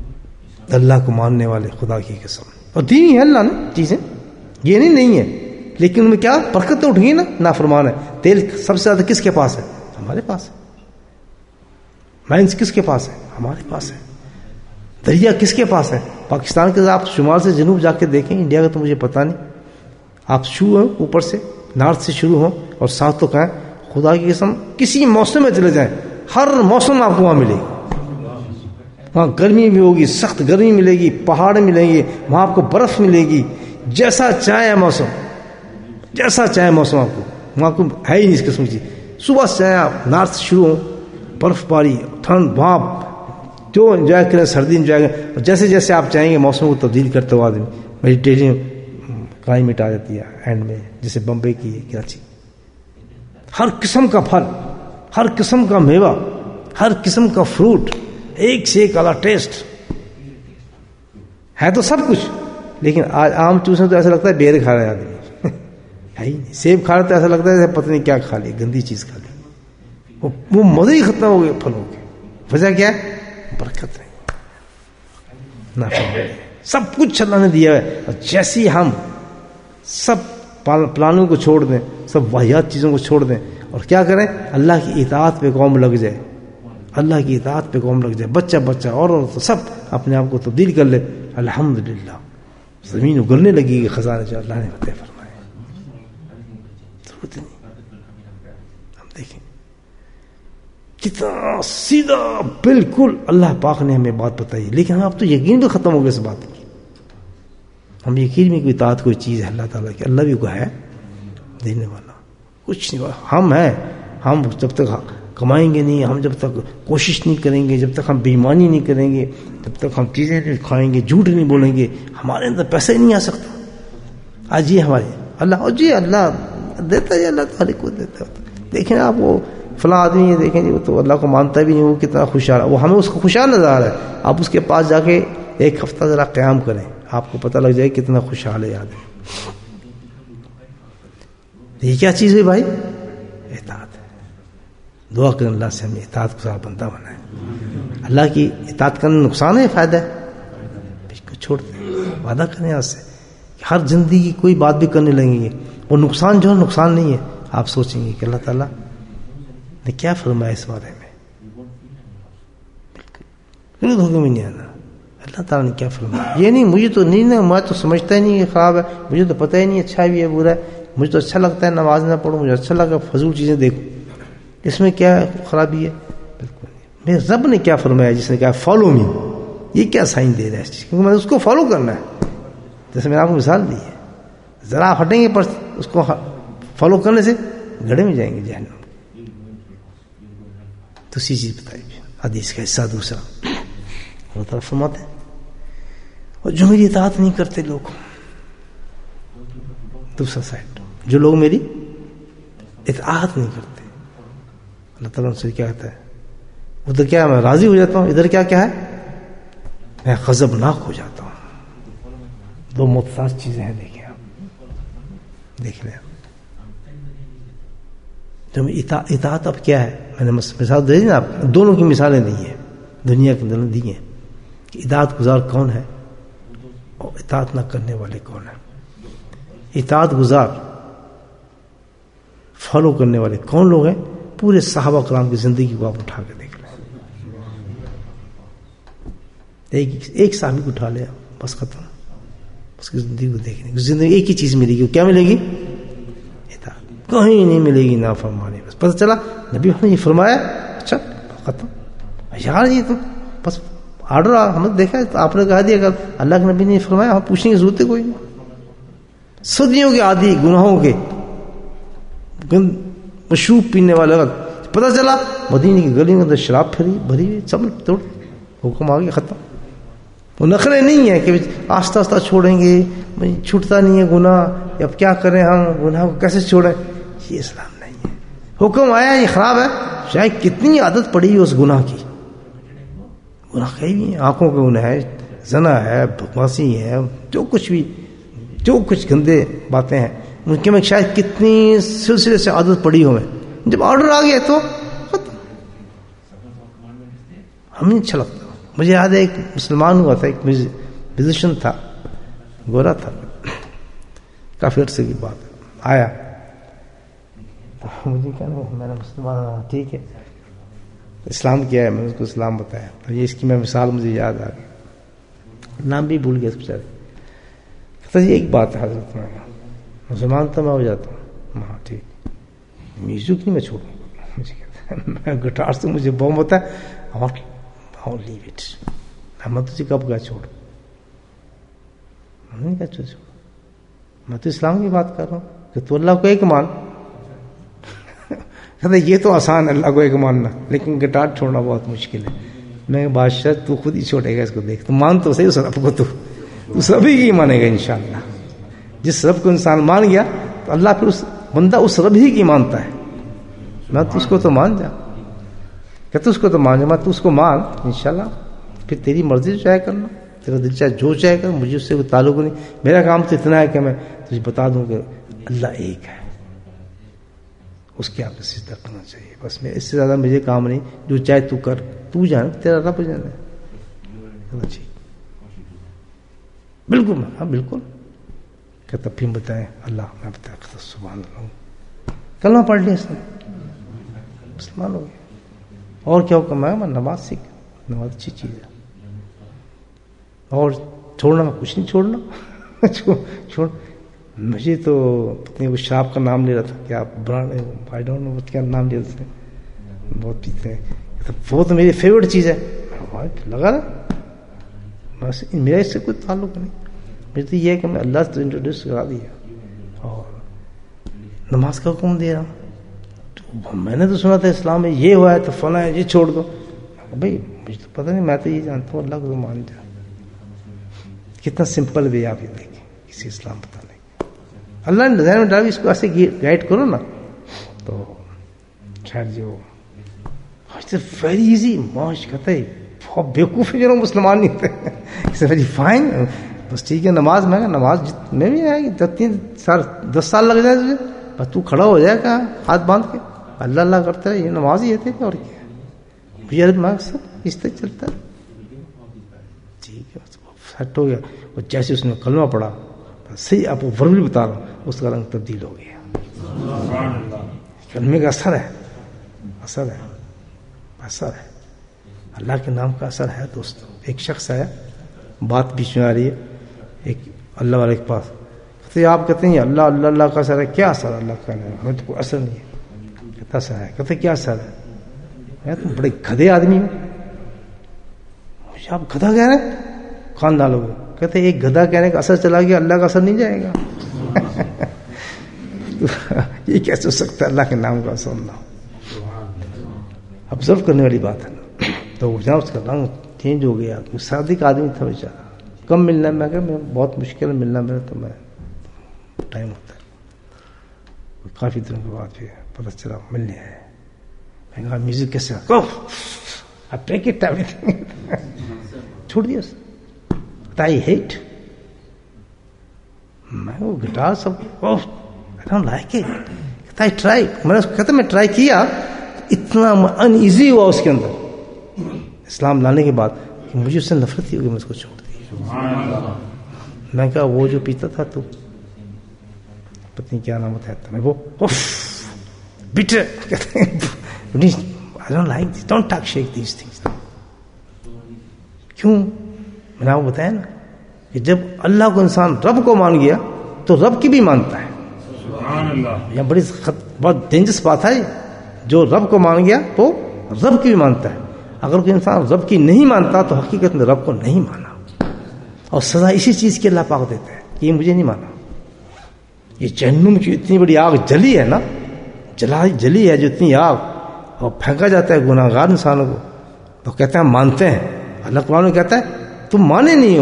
اللہ کو ماننے والے, خدا کی قسم, اور دینی ہے اللہ نے چیزیں, یہ نہیں ہے, لیکن ان میں کیا برکت تو اٹھ گئی نا. نافرمان ہے. تیل سب سے زیادہ کس کے پاس ہے؟ ہمارے پاس ہے. مائنس کس کے پاس ہے؟ ہمارے پاس ہے. دریا کس کے پاس ہے؟ پاکستان کے. آپ شمال سے جنوب جا کے دیکھیں, انڈیا کا تو مجھے پتا نہیں, آپ شروع ہوں اوپر سے نارتھ سے شروع ہوں اور ساتھ تو کہیں خدا کی قسم کسی موسم میں چلے جائیں, ہر موسم آپ کو وہاں ملے گی. وہاں گرمی بھی ہوگی, سخت گرمی ملے گی, پہاڑ ملیں گے, وہاں آپ کو برف ملے گی, جیسا چاہے موسم, جیسا چاہے موسم آپ کو وہاں کو ہے ہی نہیں اس قسم کی. صبح سے چاہے آپ نارتھ سے شروع ہوں, برف باری, ٹھنڈ, وہاں جو انجوائے کریں, سردی انجوائے کریں, جیسے جیسے آپ چاہیں گے موسم کو تبدیل کرتے ہو آدمی. میڈیٹیشن کلائمیٹ آ جاتی ہے اینڈ میں, جیسے بمبئی کی ہے, کراچی. ہر قسم کا پھل, ہر قسم کا میوہ, ہر قسم کا فروٹ, ایک سے ایک اعلیٰ ٹیسٹ ہے. تو سب کچھ, لیکن آج آم چوسیں تو ایسا لگتا ہے بیر کھا رہا ہے آدمی, ہے ہی نہیں. سیب کھا رہا تو ایسا لگتا ہے جیسے پتہ نہیں کیا کھا لی, گندی چیز کھا لی. وہ مزے ہی ختم ہو گئے پھلوں کے. وجہ کیا ہے؟ برکت نہیں. سب کچھ اللہ نے دیا ہے. اور جیسی ہم سب پلانوں کو چھوڑ دیں, سب واحد چیزوں کو چھوڑ دیں, اور کیا کریں, اللہ کی اطاعت پہ قوم لگ جائے, اللہ کی اطاعت پہ قوم لگ جائے, بچہ بچہ اور سب اپنے آپ کو تبدیل کر لے, الحمدللہ زمین اگلنے لگی کہ خزانے جو اللہ نے فتح فرمائے. ضرورت نہیں. ہم دیکھیں کتنا سیدھا بالکل اللہ پاک نے ہمیں بات بتائی, لیکن اب تو یقین بھی ختم ہو گیا اس بات کی. ہم یقین میں کوئی اطاعت کوئی چیز ہے اللہ تعالیٰ کی, اللہ بھی کو ہے دینے والا, کچھ نہیں. ہم ہیں, ہم جب تک کمائیں گے نہیں, ہم جب تک کوشش نہیں کریں گے, جب تک ہم بےایمانی نہیں کریں گے, جب تک ہم چیزیں نہیں کھائیں گے, جھوٹ نہیں بولیں گے, ہمارے اندر پیسہ ہی نہیں آ سکتا. آج یہ ہمارے اللہ, اور جی اللہ دیتا ہے, اللہ تعالیٰ کو دیتا ہے. دیکھیں آپ وہ فلاں آدمی ہے, دیکھیں جی وہ تو اللہ کو مانتا بھی نہیں, وہ کتنا خوشحال, وہ ہمیں اس کو خوشحال نظر آ رہا ہے. آپ اس کے پاس جا کے ایک ہفتہ ذرا قیام کریں, آپ کو پتہ لگ جائے کتنا خوشحال ہے آدمی. یہ کیا چیز ہے بھائی؟ اطاعت ہے. دعا کریں اللہ سے ہمیں اطاعت گزار بندہ بنائے. اللہ کی اطاعت کرنے نقصان ہے فائدہ ہے؟ چھوڑ دیں, وعدہ کریں آج سے کہ ہر زندگی کی کوئی بات بھی کرنے لگیں گے, وہ نقصان جو ہے نقصان نہیں ہے. آپ سوچیں گے کہ اللہ تعالیٰ نے کیا فرمایا اس بارے میں, بالکل دھوکے میں نہیں آنا. اللہ تعالیٰ نے کیا فرمایا, یہ نہیں مجھے تو نہیں نا, میں تو سمجھتا ہی نہیں کہ خراب ہے, مجھے تو پتہ ہی نہیں اچھا بھی ہے برا ہے, مجھے تو اچھا لگتا ہے نماز نہ پڑھوں, مجھے اچھا لگا فضول چیزیں دیکھوں, اس میں کیا خرابی ہے؟ بالکل نہیں. میرے رب نے کیا فرمایا جس نے کہا فالو می, یہ کیا سائن دے رہا ہے اس چیز, کیونکہ میں اس کو فالو کرنا ہے. جیسے میں نے آپ کو مثال دی ہے, ذرا آپ ہٹیں گے پر اس کو فالو کرنے سے گڑھے میں جائیں گے جہنم. دوسری چیز بتائی حدیث کا حصہ دوسرا, اللہ تعالیٰ فرماتے ہیں اور جو میری اطاعت نہیں کرتے لوگ, دوسرا سائڈ جو لوگ میری اطاعت نہیں کرتے, اللہ تعالیٰ سے کیا کہتا ہے, ادھر کیا میں راضی ہو جاتا ہوں, ادھر کیا کیا ہے میں غضبناک ہو جاتا ہوں. دو متضاد چیزیں ہیں, دیکھیں آپ دیکھ لیں. جو اطاعت اب کیا ہے, میں نے مثال دے دی نا آپ, دونوں کی مثالیں دی ہیں دنیا کے اندر دی ہیں کہ اطاعت گزار کون ہے اور اطاعت نہ کرنے والے کون ہیں. اطاعت گزار فالو کرنے والے کون لوگ ہیں؟ پورے صحابہ کرام کی زندگی کو آپ اٹھا کے دیکھ لیں, ایک صحابی کو اٹھا لیا بس ختم, اس کی زندگی کو دیکھنے کی زندگی ایک ہی چیز ملے گی, کیا ملے گی؟ اطاعت. کہیں نہیں ملے گی نافرمانی. بس پتہ چلا نبی نے یہ فرمایا, اچھا ختم یار, یہ تو بس آرڈر ہم نے دیکھا تو آپ نے کہا دیا, اگر اللہ کے نبی نے فرمایا ہم پوچھنے کی ضرورت ہے کوئی نہیں. صدیوں کے عادی گناہوں کے مشروب پینے والا, پتہ چلا مدینے کی گلیوں کے اندر شراب بھری ہوئی, سب توڑ حکم آ گیا ختم. وہ نخرے نہیں ہیں کہ آہستہ آہستہ چھوڑیں گے, چھوٹتا نہیں ہے گناہ, اب کیا کریں ہم گناہ کو کیسے چھوڑیں, یہ اسلام نہیں ہے. حکم آیا یہ خراب ہے, چاہے کتنی عادت پڑی ہے اس گناہ کی, گناہ کہیں بھی ہیں, آنکھوں کے گناہ ہے, زنا ہے, بکواسی ہے, جو کچھ گندے باتیں ہیں ان کے میں شاید کتنی سلسلے سے عادت پڑی ہو. میں جب آرڈر آ گیا تو ہمیں اچھا لگتا. مجھے یاد ہے ایک مسلمان ہوا تھا, ایک میوزیشین تھا, گورا تھا, کافی عرصے کی بات ہے. آیا تو مجھے کہنا میں نے مسلمان ٹھیک ہے اسلام کیا ہے, میں نے اس کو اسلام بتایا. تو یہ اس کی میں مثال مجھے یاد آ گئی, نام بھی بھول گیا اس بیچارے. کہتا یہ ایک بات ہے حضرت, میں مسلمان تو میں ہو جاتا ہوں. ہاں ٹھیک, میوزک نہیں میں چھوڑوں گا. مجھے کہتا ہے میں گٹار سے مجھے بوم ہوتا ہے, لیو اٹ, میں تجھے کب گیا چھوڑ, میں نے کہا چھوڑ, میں تو اسلام کی بات کر رہا ہوں کہ تو اللہ کو ایک مان. کہتا یہ تو آسان ہے اللہ کو ایک ماننا, لیکن گٹار چھوڑنا بہت مشکل ہے. میں بادشاہ تو خود ہی چھوڑے گا اس کو, دیکھ تو مان تو صحیح اس رب کو, تو سبھی کی مانے گا انشاءاللہ. جس رب کو انسان مان گیا تو اللہ پھر اس بندہ اس رب ہی کی مانتا ہے. میں تو اس کو تو مان جا, کہتے اس کو تو مان جا, میں تو اس کو مان انشاءاللہ, پھر تیری مرضی جو چاہے کرنا, تیرا دل چاہے جو چاہے کر, مجھے اس سے کوئی تعلق نہیں. میرا کام تو اتنا ہے کہ میں تجھے بتا دوں کہ اللہ ایک ہے, اس کے آپ سے سجدہ کرنا چاہیے بس. میں اس سے زیادہ مجھے کام نہیں, جو چاہے تو کر, تو جان تیرا رب جانے. جی بالکل, ہاں بالکل. کہتا پھر بتائیں اللہ, میں بتایا کہتا سبحان اللہ, کلمہ پڑھ لیا اس نے, مسلمان ہو گیا. اور کیا حکم ہے, میں نماز سیکھ, نماز اچھی چیز ہے. اور چھوڑنا, میں کچھ نہیں چھوڑنا. چھوڑ مجھے تو پتنی وہ شراب کا نام لے رہا تھا, کیا برانڈ, آئی ڈونٹ نو کیا نام لے رہے تھے, بہت پیتے ہیں. وہ تو میری فیوریٹ چیز ہے. لگا رہا میرا اس سے کوئی تعلق نہیں. مجھے تو یہ ہے کہ میں اللہ سے انٹروڈیوس کرا دیا اور نماز کا حکم دے رہا ہوں. تو میں نے تو سنا تھا اسلام میں یہ ہوا ہے تو فلاں ہے, یہ چھوڑ دو. بھائی مجھے تو پتہ نہیں, میں تو یہ جانتا ہوں اللہ کو تو مان جا. کتنا سمپل وے آپ یہ دیکھیں کسی اسلام بتانے. اللہ نے ڈیزائن میں ڈالی, اس کو ایسے گائڈ کرو نا تو شاید جو ویری ایزی. معاش کہتا ہے بہت بیوقوف ہے جو مسلمان نہیں تھے. اٹس ویری فائن, بس ٹھیک ہے. نماز میں نماز میں بھی آئے گی 10 سال لگ جائے تجھے, بس تو کھڑا ہو جائے گا ہاتھ باندھ کے, اللہ اللہ کرتا ہے. یہ نماز ہی ہے اور کیا مجھے میں سب اس طرح چلتا ہے. ٹھیک ہے, سیٹ ہو گیا. اور جیسے اس نے کلمہ پڑھا, صحیح آپ کو وربلی بتا رہا ہوں, اس کا رنگ تبدیل ہو گیا. کلمے کا اثر ہے, اثر ہے, اثر ہے. اللہ کے نام کا اثر ہے دوستو. ایک شخص آیا, بات بیچ میں آ رہی ہے, ایک اللہ والے کے پاس. کہتے آپ کہتے ہیں اللہ اللہ اللہ کا اثر ہے, کیا اثر ہے اللہ کا؟ ہمیں تو کوئی اثر نہیں ہے. کہتا اثر ہے. کہتے کیا اثر ہے؟ میں تم بڑے گدھے آدمی ہو, مجھے آپ گدھا کہہ رہے ہیں خاندان لوگ. کہتے ایک گدھا کہنے کا اثر چلا گیا, اللہ کا اثر نہیں جائے گا. یہ کیسے ہو سکتا ہے اللہ کے نام کا اثر نہ ہو؟ آبزرو کرنے والی بات ہے نا. تو جہاں اس کا رنگ چینج ہو گیا. سردی کا آدمی تھا بیچارا, کم ملنا, میں کہ میں بہت مشکل ملنا میرا, تو میں ٹائم ہوتا ہے. کافی دنوں کے بعد پھر پتہ چلا ملنے ہے. میں کہا میوزک کیسے چھوڑ دیا اس I hate. میں وہ گٹار سب I don't like it. کہتا I try. میں نے کہتا میں ٹرائی کیا, اتنا ان ایزی ہوا اس کے اندر اسلام لانے کے بعد کہ مجھے اس سے نفرت ہی ہوگی, میں اس کو چھوڑ دی. میں کہا وہ جو پیتا تھا تو پتنی کیا نام ہوتا ہے, وہ bitter کہتے ہیں I don't like this. Don't talk shake these things. کیوں؟ میں نے آپ کو بتایا نا کہ جب اللہ کو انسان رب کو مان گیا تو رب کی بھی مانتا ہے. یہ بڑی بہت ڈینجرس بات ہے. جو رب کو مان گیا تو رب کی بھی مانتا ہے. اگر کوئی انسان رب کی نہیں مانتا تو حقیقت میں رب کو نہیں مانا, اور سزا اسی چیز کی اللہ پاک دیتا ہے کہ یہ مجھے نہیں مانا. یہ جہنم کی اتنی بڑی آگ جلی ہے نا, جلی ہے جو اتنی آگ, اور پھینکا جاتا ہے گناہ گار انسانوں کو, تو کہتے ہیں ہم مانتے ہیں. اللہ قرآن میں کہتا ہے تم مانے نہیں ہو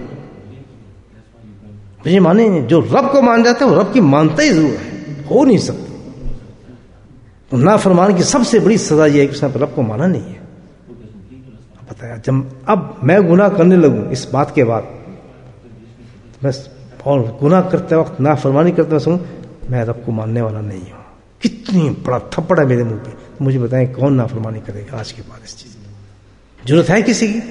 مجھے مانے نہیں. جو رب کو مان جاتا ہے وہ رب کی مانتا ہی ضرور ہے, ہو نہیں سکتا. نافرمان کی سب سے بڑی سزا یہ ہے کہ اس نے رب کو مانا نہیں ہے. بتایا جب اب میں گناہ کرنے لگوں اس بات کے بعد, میں اور گناہ کرتے وقت نافرمانی کرتے وقت میں رب کو ماننے والا نہیں ہوں. کتنی بڑا تھپڑ ہے میرے منہ پہ. مجھے بتائیں کون نافرمانی کرے گا آج کے بعد؟ اس چیز کی ضرورت ہے کسی کی؟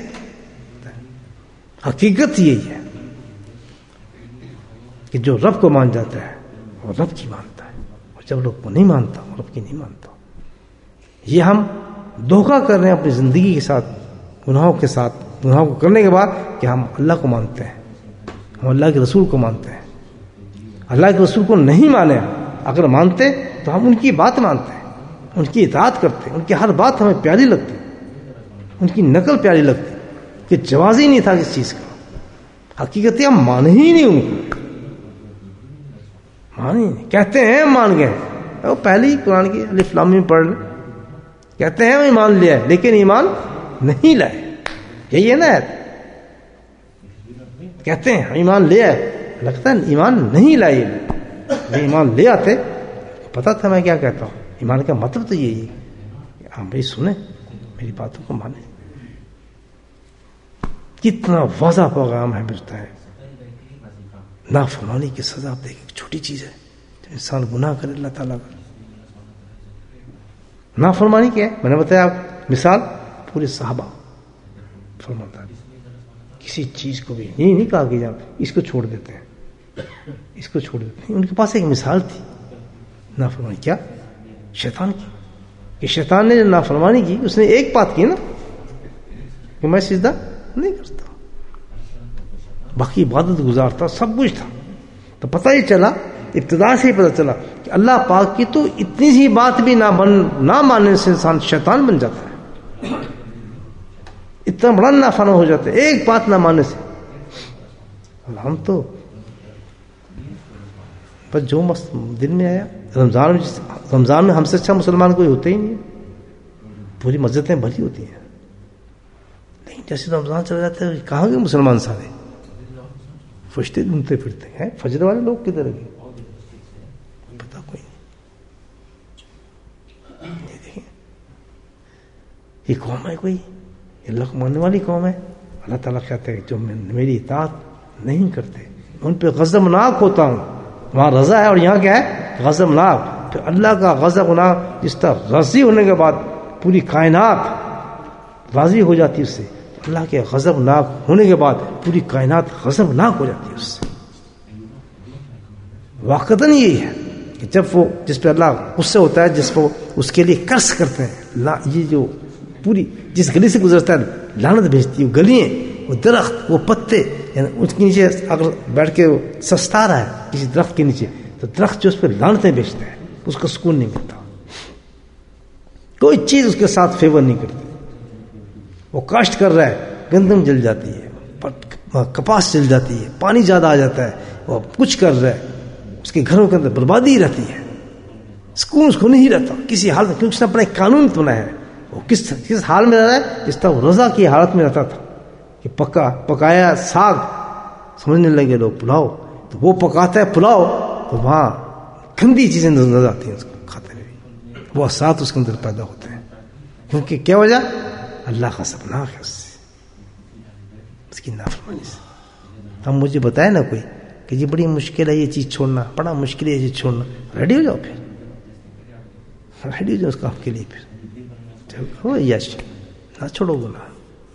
حقیقت یہی ہے کہ جو رب کو مان جاتا ہے وہ رب کی مانتا ہے، اور جب لوگ وہ نہیں مانتا، وہ رب کی نہیں مانتا. یہ ہم دھوکہ کر رہے ہیں اپنی زندگی کے ساتھ، گناہوں کے ساتھ. گناہوں کو کرنے کے بعد کہ ہم اللہ کو مانتے ہیں، ہم اللہ کے رسول کو مانتے ہیں. اللہ کے رسول کو نہیں مانے، اگر مانتے تو ہم ان کی بات مانتے ہیں، ان کی اطاعت کرتے ہیں، ان کی ہر بات ہمیں پیاری لگتی، ان کی نقل پیاری لگتی، کہ جواز ہی نہیں تھا کس چیز کا. حقیقت ہم مانے ہی نہیں ان کو، مان ہی نہیں. کہتے ہیں مان گئے، وہ پہلے ہی قرآن کی الف لام میم پڑھ لیں، کہتے ہیں ایمان لیا ہے لیکن ایمان نہیں لائے. یہی ہے نا، کہتے ہیں ایمان لیا ہے، لگتا ہے ایمان نہیں لائے. ایمان لے آتے پتا تھا میں کیا کہتا ہوں. ایمان کا مطلب تو یہی ہے، ہم بھائی سنیں، میری باتوں کو مانیں. کتنا واضح پیغام ہے ملتا ہے. نافرمانی کی سزا آپ دیکھیں، چھوٹی چیز ہے. جب انسان گناہ کرے اللہ تعالیٰ کا، نافرمانی کیا ہے؟ میں نے بتایا آپ مثال، پورے صحابہ فرماتا ہے کسی چیز کو بھی نہیں کہا کہ آپ اس کو چھوڑ دیتے ہیں، اس کو چھوڑ دیتے ہیں. ان کے پاس ایک مثال تھی نافرمانی. کیا؟ شیطان کی. کہ شیطان نے جو نافرمانی کی، اس نے ایک بات کی نا کہ میں سجدہ نہیں کرتا، باقی عبادت گزارتا، سب کچھ تھا. تو پتہ ہی چلا، ابتدا سے ہی پتہ چلا کہ اللہ پاک کی تو اتنی سی بات بھی نہ ماننے سے انسان شیطان بن جاتا ہے. اتنا بڑا نافرمان ہو جاتا ہے ایک بات نہ ماننے سے. ہم تو بس جو دل میں آیا. رمضان میں ہم سے اچھا مسلمان کوئی ہوتا ہی نہیں. پوری مسجدیں بھری ہوتی ہیں، لیکن جیسے رمضان چلا جاتا ہے کہاں گئے مسلمان سارے؟ فرشتے ڈھونڈتے پھرتے ہیں، فجر والے لوگ کدھر گئے پتا کوئی نہیں. یہ دیکھیں، یہ قوم ہے کوئی، اللہ کو ماننے والی قوم ہے. اللہ تعالیٰ کہتے ہیں جو میری اطاعت نہیں کرتے ان پہ غضبناک ہوتا ہوں. وہاں رضا ہے اور یہاں کیا ہے؟ غضبناک. پھر اللہ کا غضبناک جس طرح راضی ہونے کے بعد پوری کائنات راضی ہو جاتی ہے اس سے، اللہ کے غضبناک ہونے کے بعد پوری کائنات غضبناک ہو جاتی ہے اس سے. واقعتاً یہی ہے کہ جب وہ جس پہ اللہ غصے ہوتا ہے، جس کو اس کے لیے قرض کرتے ہیں، یہ جو پوری جس گلی سے گزرتا ہے لعنت بھیجتی ہے. وہ گلیاں، وہ درخت، وہ پتے، یعنی اس کے نیچے اگر بیٹھ کے سستا رہا ہے کسی درخت کے نیچے، تو درخت جو اس پہ لعنتیں بھیجتا ہے، اس کو سکون نہیں ملتا. کوئی چیز اس کے ساتھ فیور نہیں کرتی. وہ کاشت کر رہا ہے، گندم جل جاتی ہے، کپاس جل جاتی ہے، پانی زیادہ آ جاتا ہے. وہ کچھ کر رہا ہے، اس کے گھروں کے اندر بربادی رہتی ہے، سکون اس کو نہیں رہتا کسی حال میں، کیونکہ اس نے اپنا ایک قانون بنایا ہے. وہ کس حال میں رہ رہا ہے؟ جس طرح وہ رضا کی حالت میں رہتا تھا کہ پکایا ساگ سمجھنے لگے لوگ پلاؤ، تو وہ پکاتا ہے پلاؤ تو وہاں گندی چیزیں نظر آتی ہیں اس کو کھاتے ہوئے. وہ اثرات اس کے اندر پیدا ہوتے ہیں. کیونکہ کیا وجہ؟ اللہ کا غضبناک ہے اس سے، اس کی نافرمانی سے. اب مجھے بتائے نا کوئی کہ یہ بڑی مشکل ہے یہ چیز چھوڑنا، بڑا مشکل ہے یہ چیز چھوڑنا، ریڈی ہو جاؤ، پھر ریڈی ہو جاؤ اس کام کے لیے. پھر ہو یش نہ چھوڑو گناہ،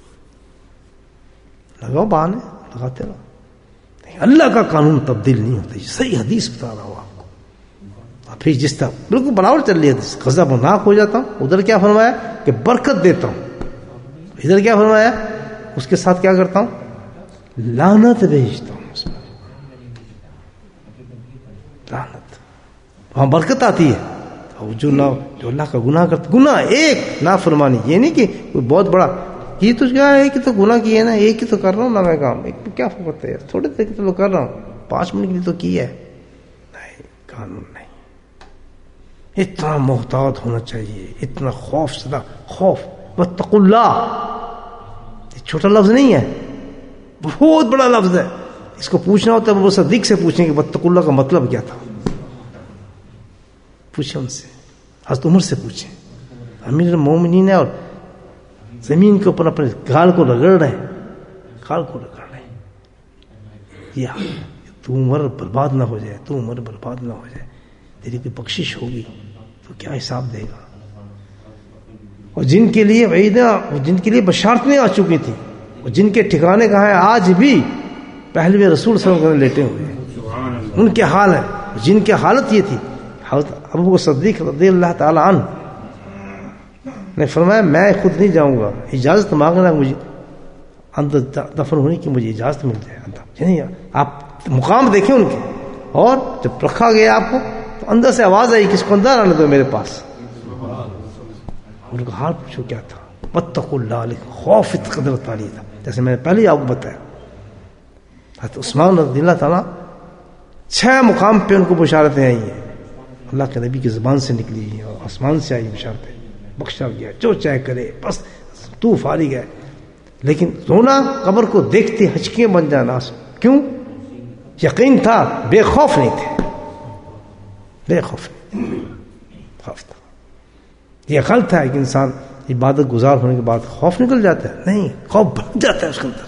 لگاؤ بہانے، لگاتے رہو. اللہ کا قانون تبدیل نہیں ہوتا. صحیح حدیث بتا رہا ہوں آپ کو. پھر جس طرح بالکل برابر چل رہی ہے، غضبناک ہو جاتا ہوں. ادھر کیا فرمایا کہ برکت دیتا ہوں، ادھر کیا فرمایا اس کے ساتھ کیا کرتا ہوں؟ لعنت بھیجتا ہوں. اس میں لعنت، وہاں برکت آتی ہے. اور جو اللہ کا گناہ کرتا، گناہ ایک نافرمانی، یہ نہیں کہ کوئی بہت بڑا، یہ تو کیا ہے کہ تو گناہ کیا ہے نا، ایک ہی تو کر رہا ہوں نا میں کام، ایک تو کیا فرق ہے، تھوڑے دیر تو کر رہا ہوں، 5 منٹ کے لیے تو کیا ہے. نہیں، قانون نہیں. اتنا محتاط ہونا چاہیے، اتنا خوف زدہ، خوف. واتقوا اللہ، یہ چھوٹا لفظ نہیں ہے، بہت بڑا لفظ ہے. اس کو پوچھنا ہوتا ہے وہ صدیق سے پوچھیں کہ واتقوا اللہ کا مطلب کیا تھا. پوچھیں ان سے، حضرت عمر سے پوچھیں، امیر المومنین ہے اور زمین کے اوپر اپنے گال کو رگڑ رہے ہیں، گال کو رگڑ رہے ہیں. یا تو عمر برباد نہ ہو جائے، تو عمر برباد نہ ہو جائے، تیری کوئی بخشش ہوگی تو کیا حساب دے گا. اور جن کے لیے وعیدیں، جن کے لیے بشارتیں آ چکی تھیں، اور جن کے ٹھکانے کہاں ہیں آج بھی پہلوے رسول صلی اللہ علیہ وسلم لیٹے ہوئے ہیں، ان کے حال ہے. جن کی حالت یہ تھی. حضرت ابو صدیق رضی اللہ تعالی عنہ نے فرمایا میں خود نہیں جاؤں گا, اجازت مانگنا مجھے اندر دفن ہونے کی, مجھے اجازت مل جائے اندر. یعنی آپ مقام دیکھیں ان کے. اور جب رکھا گیا آپ کو تو اندر سے آواز آئی کس کو اندر آنے دو میرے پاس. ان کا حال پوچھو کیا تھا. واتقوا اللہ علیکم, خوف قدرت والی تھا, جیسے میں نے پہلے آپ کو بتایا. حضرت عثمان رضی اللہ تعالیٰ 6 مقام پہ ان کو بشارتیں آئی ہیں, اللہ کے نبی کی زبان سے نکلی ہیں اور آسمان سے آئی بشارتیں. بخشا گیا جو چاہے کرے, بس تو فارغ ہے. لیکن رونا قبر کو دیکھتے ہچکیاں بن جانا. کیوں؟ یقین تھا, بے خوف نہیں تھے, بے خوف نہیں, خوف تھا. یہ غلط ہے کہ انسان عبادت گزار ہونے کے بعد خوف نکل جاتا ہے. نہیں, خوف بن جاتا ہے اس کے اندر.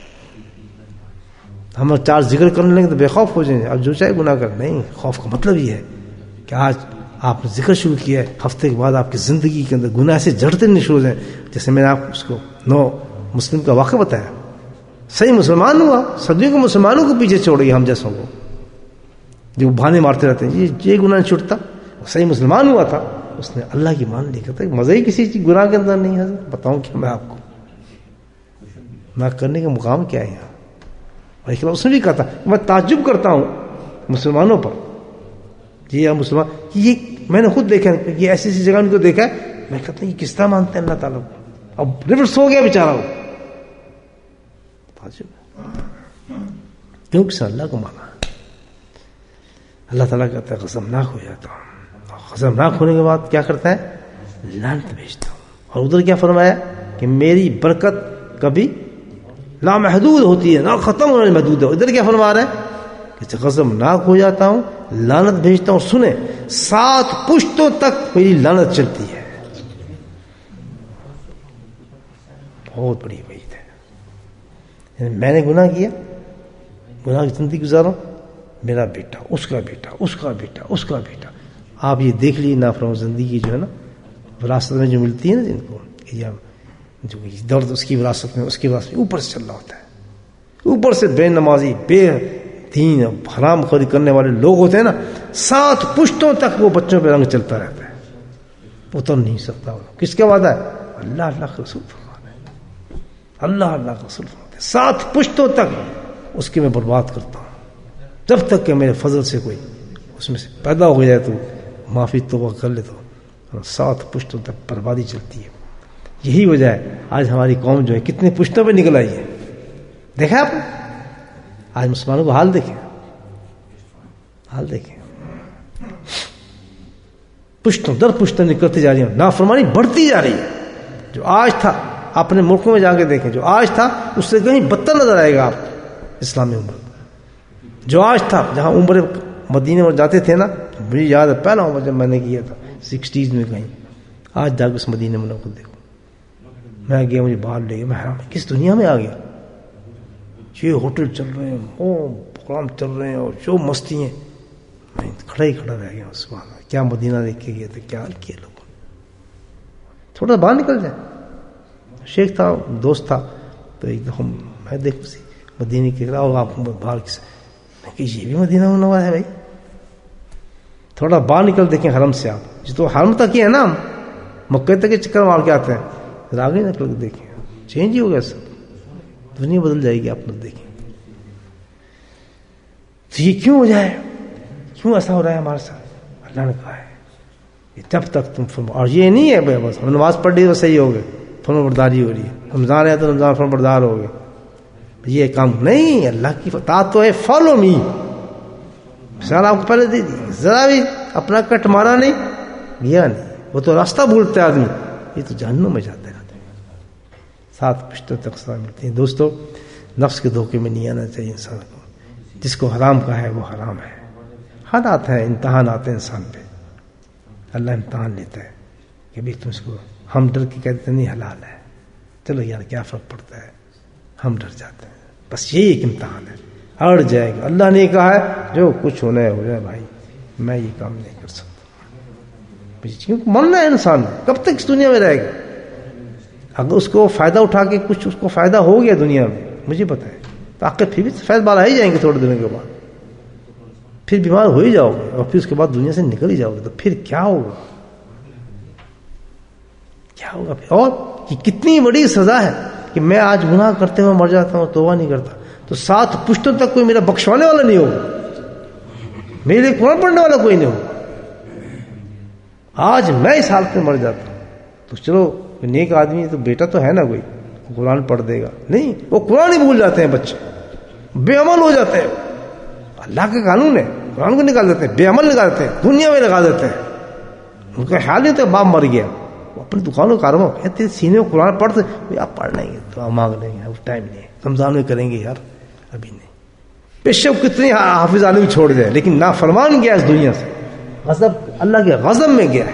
ہم 4 ذکر کرنے لگے تو بے خوف ہو جائیں, اب جو چاہے گناہ کر. نہیں, خوف کا مطلب یہ ہے کہ آج آپ نے ذکر شروع کیا ہے, ہفتے کے بعد آپ کی زندگی کے اندر گناہ سے جڑتے نہیں شروع ہو جائیں. جیسے میں نے آپ اس کو 9 مسلم کا واقعہ بتایا, صحیح مسلمان ہوا, صدیوں کے مسلمانوں کو پیچھے چھوڑ گیا, ہم جیسوں کو جو بہانے مارتے رہتے ہیں یہ گناہ نہیں چھوٹتا. صحیح مسلمان ہوا تھا, اس نے اللہ کی مان لی. کہتا ہے مزہ ہی کسی چیز گناہ کے اندر نہیں ہے. بتاؤں کیا میں آپ کو, نہ کرنے کا مقام کیا ہے یہاں. اور اس نے بھی کہا تھا میں تعجب کرتا ہوں مسلمانوں پر, جی ہاں مسلمان, یہ میں نے خود دیکھا, یہ ایسی ایسی جگہ ان کو دیکھا ہے, میں کہتا ہوں یہ کس طرح مانتے ہیں اللہ تعالیٰ کو. اب ریورس ہو گیا بیچارہ وہ, کیوں کس اللہ کو مانا. اللہ تعالیٰ کہتا ہے غضبناک ہو جاتا ہوں, غضبناک ہونے کے بعد کیا کرتا ہے, لعنت بھیجتا ہوں. اور ادھر کیا فرمایا کہ میری برکت کبھی لامحدود ہوتی ہے, نہ ختم ہونے محدود ہے. ادھر کیا فرما رہا ہے کہ غضبناک ہو جاتا ہوں, لعنت بھیجتا ہوں. سنیں, 7 پشتوں تک میری لعنت چلتی ہے. بہت بڑی وعید ہے. میں نے گناہ کیا, گناہ کی زندگی گزارا, میرا بیٹا, اس کا بیٹا, اس کا بیٹا, اس کا بیٹا. آپ یہ دیکھ لیجیے نافرمان زندگی جو ہے نا وراثت میں جو ملتی ہے نا جن کو, جو درد اس کی وراثت میں, اس کی وراثت میں اوپر سے چل رہا ہوتا ہے. اوپر سے بے نمازی, بے دین, حرام خوری کرنے والے لوگ ہوتے ہیں نا, 7 پشتوں تک وہ بچوں پہ رنگ چلتا رہتا ہے, اتر نہیں سکتا. کس کا وعدہ ہے؟ اللہ اللہ کا رسول فرماتا ہے, اللہ اللہ کا رسول فرماتا ہے 7 پشتوں تک اس کی میں برباد کرتا ہوں, جب تک کہ میرے فضل سے کوئی اس میں سے پیدا ہو جائے تو معافی توبہ کر لے. تو 7 پشتوں تک بربادی چلتی ہے. یہی وجہ ہے آج ہماری قوم جو ہے کتنی پشتوں پہ نکل آئی ہے. دیکھا آپ نے آج مسلمانوں کو حال دیکھیں, حال دیکھیں, پشتوں در پشتوں نکلتی جا رہی ہیں, نافرمانی بڑھتی جا رہی ہے. جو آج تھا اپنے ملکوں میں جا کے دیکھیں, جو آج تھا اس سے کہیں بدتر نظر آئے گا آپ اسلامی امت. جو آج تھا جہاں عمر مدینے میں جاتے تھے نا, مجھے یاد ہے پہلا عمر جب میں نے کیا تھا 60s میں کہیں, آج جا کے اس مدینے میں کو دیکھو. میں گیا, مجھے باہر لے گیا, میں حیران کس دنیا میں آ گیا. یہ ہوٹل چل رہے ہیں, وہ پروگرام چل رہے ہیں, اور جو مستی ہیں, میں کھڑا ہی کھڑا رہ گیا. سبحان اللہ, کیا مدینہ دیکھ کے گیا تھا, کیا حال کیا لوگوں نے. تھوڑا باہر نکل جائے. شیخ تھا, دوست تھا, تو ایک دفعہ میں دیکھ اسی مدینے کے اور آپ باہر کس کہ یہ بھی مدینہ منورہ ہے بھائی. تھوڑا باہر نکل دیکھیں حرم سے آپ, جو تو حرم تک ہی ہے نا, مکے تک کے چکر مار کے آتے ہیں, آگے نکل کے دیکھیں, چینج ہی ہو گیا سب, دنیا بدل جائے گی. آپ لوگ دیکھیں تو یہ کیوں ہو جائے, کیوں ایسا ہو رہا ہے ہمارے ساتھ. اللہ نے کہا ہے جب تک تم فرما, اور یہ نہیں ہے بھائی بس ہم نماز پڑھ لی تو صحیح ہو گئے, فرما برداری ہو رہی ہے, رمضان ہے تو رمضان فرما بردار ہو گئے, یہ کام نہیں. اللہ کی اطاعت تو ہے فالو می. مثال آپ کو پہلے دے دی, ذرا بھی اپنا کٹ مارا نہیں, گیا نہیں, وہ تو راستہ بھولتا ہے آدمی, یہ تو جہنم میں جاتا ہے آدمی. 7 پشتوں تک سزا ملتی ہے. دوستو, نفس کے دھوکے میں نہیں آنا چاہیے انسان کو. جس کو حرام کہا ہے وہ حرام ہے. حالات ہیں, امتحان آتے ہیں انسان پہ, اللہ امتحان لیتا ہے کہ بھی تم اس کو, ہم ڈر کے کہتے نہیں حلال ہے, چلو یار کیا فرق پڑتا ہے, ہم ڈر جاتے ہیں. بس یہی ایک امتحان ہے, اڑ جائے گا. اللہ نے کہا ہے جو کچھ ہونا ہے ہو جائے بھائی, میں یہ کام نہیں کر سکتا. کیونکہ مرنا ہے انسان, کب تک اس دنیا میں رہے گا. اگر اس کو فائدہ اٹھا کے کچھ اس کو فائدہ ہو گیا دنیا میں, مجھے پتا ہے, تو آخر پھر بھی فیض بالا ہی جائیں گے تھوڑے دنوں کے بعد. پھر بیمار ہو ہی جاؤ گے اور پھر اس کے بعد دنیا سے نکل ہی جاؤ گے، تو پھر کیا ہوگا؟ کیا ہوگا پھر؟ اور یہ کتنی بڑی سزا ہے کہ میں آج گناہ کرتے ہوئے مر جاتا ہوں، توبہ نہیں کرتا، تو 7 پشتوں تک کوئی میرا بخشوانے والا نہیں ہوگا، میرے لیے قرآن پڑھنے والا کوئی نہیں ہوگا۔ آج میں اس حالت میں مر جاتا ہوں تو چلو نیک آدمی تو بیٹا تو ہے نا کوئی قرآن پڑھ دے گا، نہیں، وہ قرآن ہی بھول جاتے ہیں، بچے بے عمل ہو جاتے ہیں۔ اللہ کا قانون ہے، قرآن کو نکال دیتے ہیں، بے عمل نکال دیتے ہیں، دنیا میں لگا دیتے ہیں، ان کا خیال نہیں ہوتا باپ مر گیا، وہ اپنی دکانوں کاروبار کہتے سینے میں قرآن پڑھتے آپ پڑھ لیں گے تو مانگ لیں گے، اب ٹائم نہیں ہے، رمضان میں کریں گے یار، ابھی نہیں۔ بے شک کتنی حافظ عالم چھوڑ دے، لیکن نافرمان گیا اس دنیا سے، غضب اللہ کے غضب میں گیا ہے۔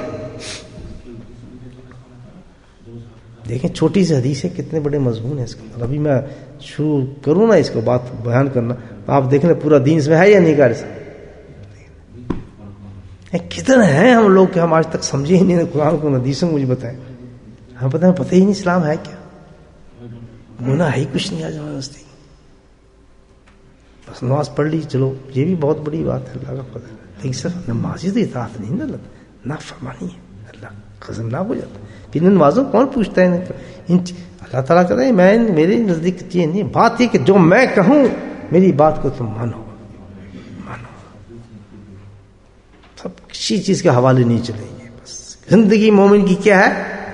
دیکھیں چھوٹی سی حدیث ہے، کتنے بڑے مضمون ہیں اس کے اندر۔ ابھی میں شروع کروں نا اس کو بات بیان کرنا، آپ دیکھ لیں پورا دین اس میں ہے یا نہیں کر سکتے؟ کتنے ہیں ہم لوگ کہ ہم آج تک سمجھے ہی نہیں قرآن کو، حدیثوں کو مجھے بتائیں، ہم پتہ ہی نہیں اسلام ہے کیا، گناہ ہی کچھ نہیں آج ہمارے نزدیک، بس نماز پڑھ لی چلو، یہ بھی بہت بڑی بات ہے، اللہ کا فضل ہے، لیکن صرف نمازی تو اطاعت نہیں نا، نافرمانی ہے، اللہ غضبناک ہو جاتا ہے۔ پھر نمازوں کون پوچھتا ہے؟ اللہ تعالیٰ کہتا ہے میں میرے نزدیک یہ نہیں، بات یہ کہ جو میں کہوں میری بات کو تم مانو، سب کسی چیز کے حوالے نہیں چلیں گے۔ بس زندگی مومن کی کیا ہے؟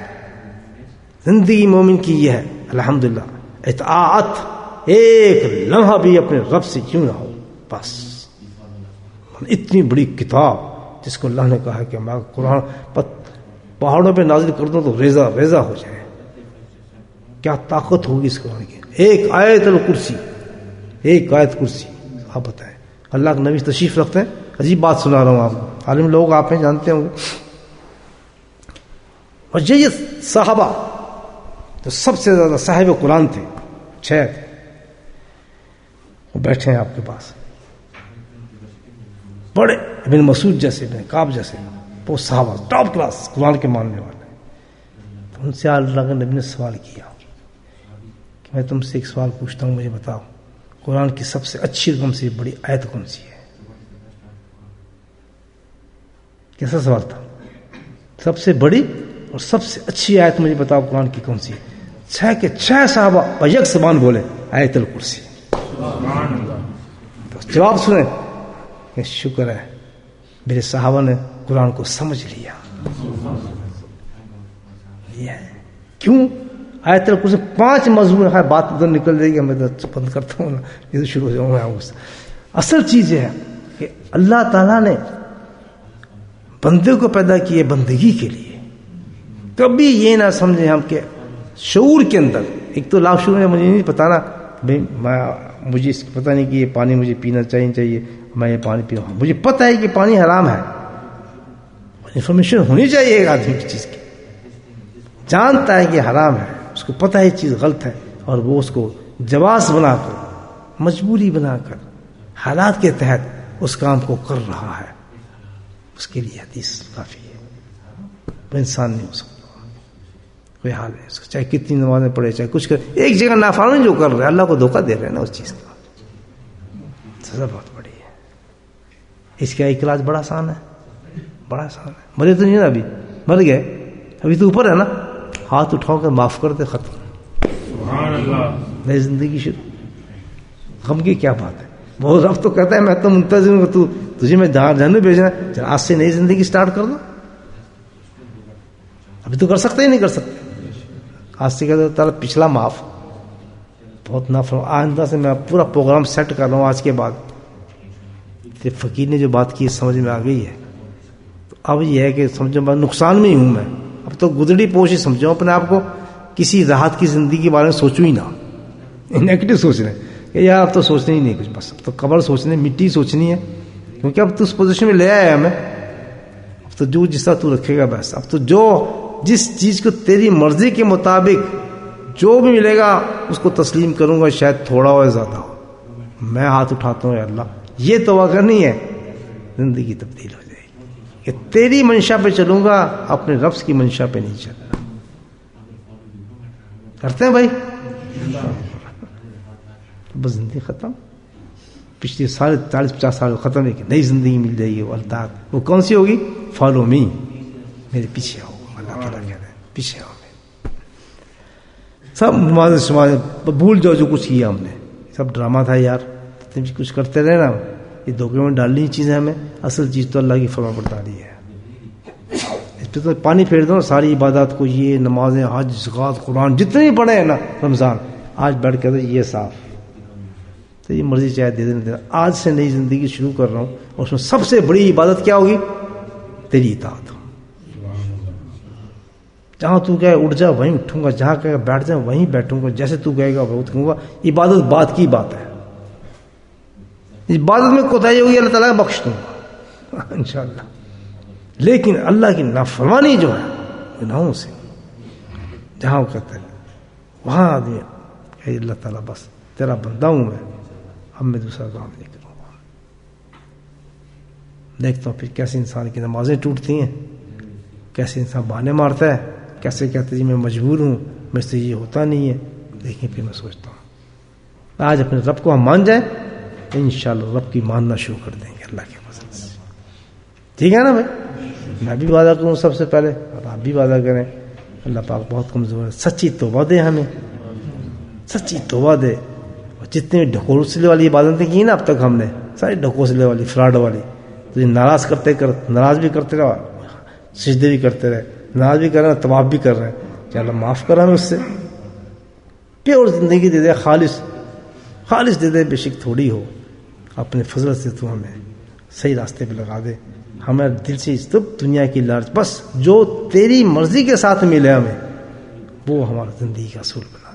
زندگی مومن کی یہ ہے الحمدللہ اطاعت، ایک لمحہ بھی اپنے رب سے کیوں نہ ہو، بس اتنی بڑی کتاب جس کو اللہ نے کہا کہ میں قرآن پہاڑوں پہ نازل کر دوں تو ریزہ ریزہ ہو جائے، کیا طاقت ہوگی اس قرآن کی؟ ایک آیت الکرسی، ایک آیت کرسی، آپ بتائیں۔ اللہ کے نبی تشریف رکھتے ہیں، عجیب بات سنا رہا ہوں آپ کو، عالم لوگ آپ ہیں جانتے ہوں گے، اور یہ صحابہ جو سب سے زیادہ صاحب قرآن تھے، 6 تھے، وہ بیٹھے ہیں آپ کے پاس، بڑے ابن مسعود جیسے، ابن کعب جیسے، وہ صحابہ ٹاپ کلاس قرآن کے ماننے والے، تو ان سے اللہ کے نبی نے سوال کیا کہ میں تم سے ایک سوال پوچھتا ہوں، مجھے بتاؤ قرآن کی سب سے اچھی کون سی بڑی آیت کون سی ہے؟ کیسا سوال تھا؟ سب سے بڑی اور سب سے اچھی آیت مجھے بتاؤ قرآن کی کون سی ہے؟ 6 کے 6 صحابہ یک زبان بولے آیت الکرسی۔ تو جواب سنیں کہ شکر ہے میرے صحابہ نے قرآن کو سمجھ لیا۔ کیوں؟ آیت الکرسی 5 مضمون ہے، بات ادھر نکل جائے گی، میں تو بند کرتا ہوں نا، یہ تو شروع ہو جاؤں گا۔ اصل چیز یہ ہے کہ اللہ تعالیٰ نے بندے کو پیدا کیے بندگی کے لیے، کبھی یہ نہ سمجھیں ہم کہ شعور کے اندر، ایک تو لا شعور میں مجھے نہیں پتا نا، مجھے اس پتہ نہیں کہ یہ پانی مجھے پینا چاہیے، میں یہ پانی پیوں، مجھے پتہ ہے کہ پانی حرام ہے، انفارمیشن ہونی چاہیے ایک آدمی کی چیز کی، جانتا ہے کہ حرام ہے، اس کو پتہ ہے یہ چیز غلط ہے، اور وہ اس کو جواز بنا کر، مجبوری بنا کر، حالات کے تحت اس کام کو کر رہا ہے، اس کے لیے حدیث کافی ہے۔ وہ انسان نہیں ہو سکتا، کوئی حال ہے اس کا، چاہے کتنی نمازیں پڑھے، چاہے کچھ کرے، ایک جگہ نافرمانی جو کر رہے ہیں اللہ کو دھوکہ دے رہے ہیں نا، اس چیز کا سزا بہت بڑی ہے۔ اس کا علاج بڑا آسان ہے، بڑا آسان ہے۔ مرے تو نہیں نا، ابھی مر گئے، ابھی تو اوپر ہے نا، ہاتھ اٹھاؤ کر معاف کر دے، ختم، سبحان اللہ، نئی زندگی شروع۔ غم کی کیا بات ہے؟ وہ رب تو کہتا ہے میں تو منتظر ہوں، تجھے میں جہنم بھیجنا، آج سے نئی زندگی سٹارٹ کر دو۔ ابھی تو کر سکتے ہی نہیں کر سکتے، آج سے کہتے تعالیٰ پچھلا معاف، بہت نافرمان، آئندہ سے میں پورا پروگرام سیٹ کر رہا ہوں آج کے بعد۔ فقیر نے جو بات کی سمجھ میں آ گئی ہے، تو اب یہ ہے کہ سمجھو میں نقصان میں ہی ہوں، میں اب تو گزری پوش ہی سمجھو اپنے آپ کو، کسی راحت کی زندگی کے بارے میں سوچوں ہی نہ، نیگیٹو سوچ رہے کہ یار اب تو سوچنا ہی نہیں کچھ، بس اب تو قبر سوچنی، مٹی سوچنی ہے، کیونکہ اب تو اس پوزیشن میں لے آیا ہمیں، اب تو جو جس طرح تو رکھے گا بس، اب تو جو جس چیز کو تیری مرضی کے مطابق جو بھی ملے گا اس کو تسلیم کروں گا، شاید تھوڑا ہو یا زیادہ ہو، میں ہاتھ اٹھاتا ہوں، یا اللہ یہ توبہ کرنی ہے، زندگی تبدیل ہو جائے گی کہ تیری منشا پہ چلوں گا، اپنے رب کی منشا پہ نہیں چلنا۔ کرتے ہیں بھائی، بس زندگی ختم، پچھلی 40-50 سال ختم ہے کہ نئی زندگی مل جائے گی. وہ اللہ وہ کون سی ہوگی؟ فالو می، میرے پیچھے آؤ. اللہ تعالیٰ کہہ رہے ہیں پیچھے آؤ. سب نماز سماز بھول جاؤ جو کچھ کیا ہم نے، سب ڈرامہ تھا یار. تم کچھ کرتے رہے نا، یہ دھوکے میں ڈالنی چیزیں ہمیں. اصل چیز تو اللہ کی فرما برداری ہے. اس پہ تو پانی پھیر دو ساری عبادات کو. یہ نمازیں، حج، زکات، قرآن جتنے بھی پڑھے ہیں نا، رمضان آج بیٹھ کے تو یہ صاف تو یہ مرضی چاہے دے دینا. آج سے نئی زندگی شروع کر رہا ہوں اور اس میں سب سے بڑی عبادت کیا ہوگی؟ تیری اطاعت. جہاں تو کہے اٹھ جا وہیں اٹھوں گا، جہاں کہے بیٹھ جا وہیں بیٹھوں گا، جیسے تو کہے گا وہ کہوں گا. عبادت بات کی بات ہے. عبادت میں کوتاہی ہوگی اللہ تعالیٰ بخش دوں گا انشاءاللہ. لیکن اللہ کی نافرمانی جو ہے گناہوں سے، جہاں وہ کہتا ہے وہاں آدمی کہ اللہ تعالیٰ بس تیرا بندہ ہوں میں، اب میں دوسرا کام نہیں کروں گا. دیکھتا ہوں پھر کیسے انسان کی نمازیں ٹوٹتی ہیں، کیسے انسان بہانے مارتا ہے، کیسے کہتے جی میں مجبور ہوں، مجھ سے یہ ہوتا نہیں ہے. لیکن پھر میں سوچتا ہوں آج اپنے رب کو ہم مان جائیں، انشاءاللہ رب کی ماننا شروع کر دیں گے اللہ کے فضل سے. ٹھیک ہے نا بھائی؟ میں بھی وعدہ کروں سب سے پہلے اور آپ بھی وعدہ کریں. اللہ پاک بہت کمزور ہے. سچی توبہ دے ہمیں، سچی توبہ دے. اور جتنے ڈھکوسلے والی عبادتیں کی نا اب تک ہم نے، ساری ڈھکوسلے والی، فراڈ والی، تو ناراض ناراض بھی کرتے رہو، سجدے بھی کرتے رہے، ناراض بھی کر رہے ہیں، طواف بھی کر رہے ہیں. کہ اللہ معاف کر ہمیں اس سے. پیور زندگی دے دے، خالص دے دے، بے شک تھوڑی ہو. اپنے فضل سے تو ہمیں صحیح راستے پہ لگا دے. ہمیں دل سے سب دنیا کی لالچ، بس جو تیری مرضی کے ساتھ ملے ہمیں وہ ہمارا زندگی کا اصول بنا.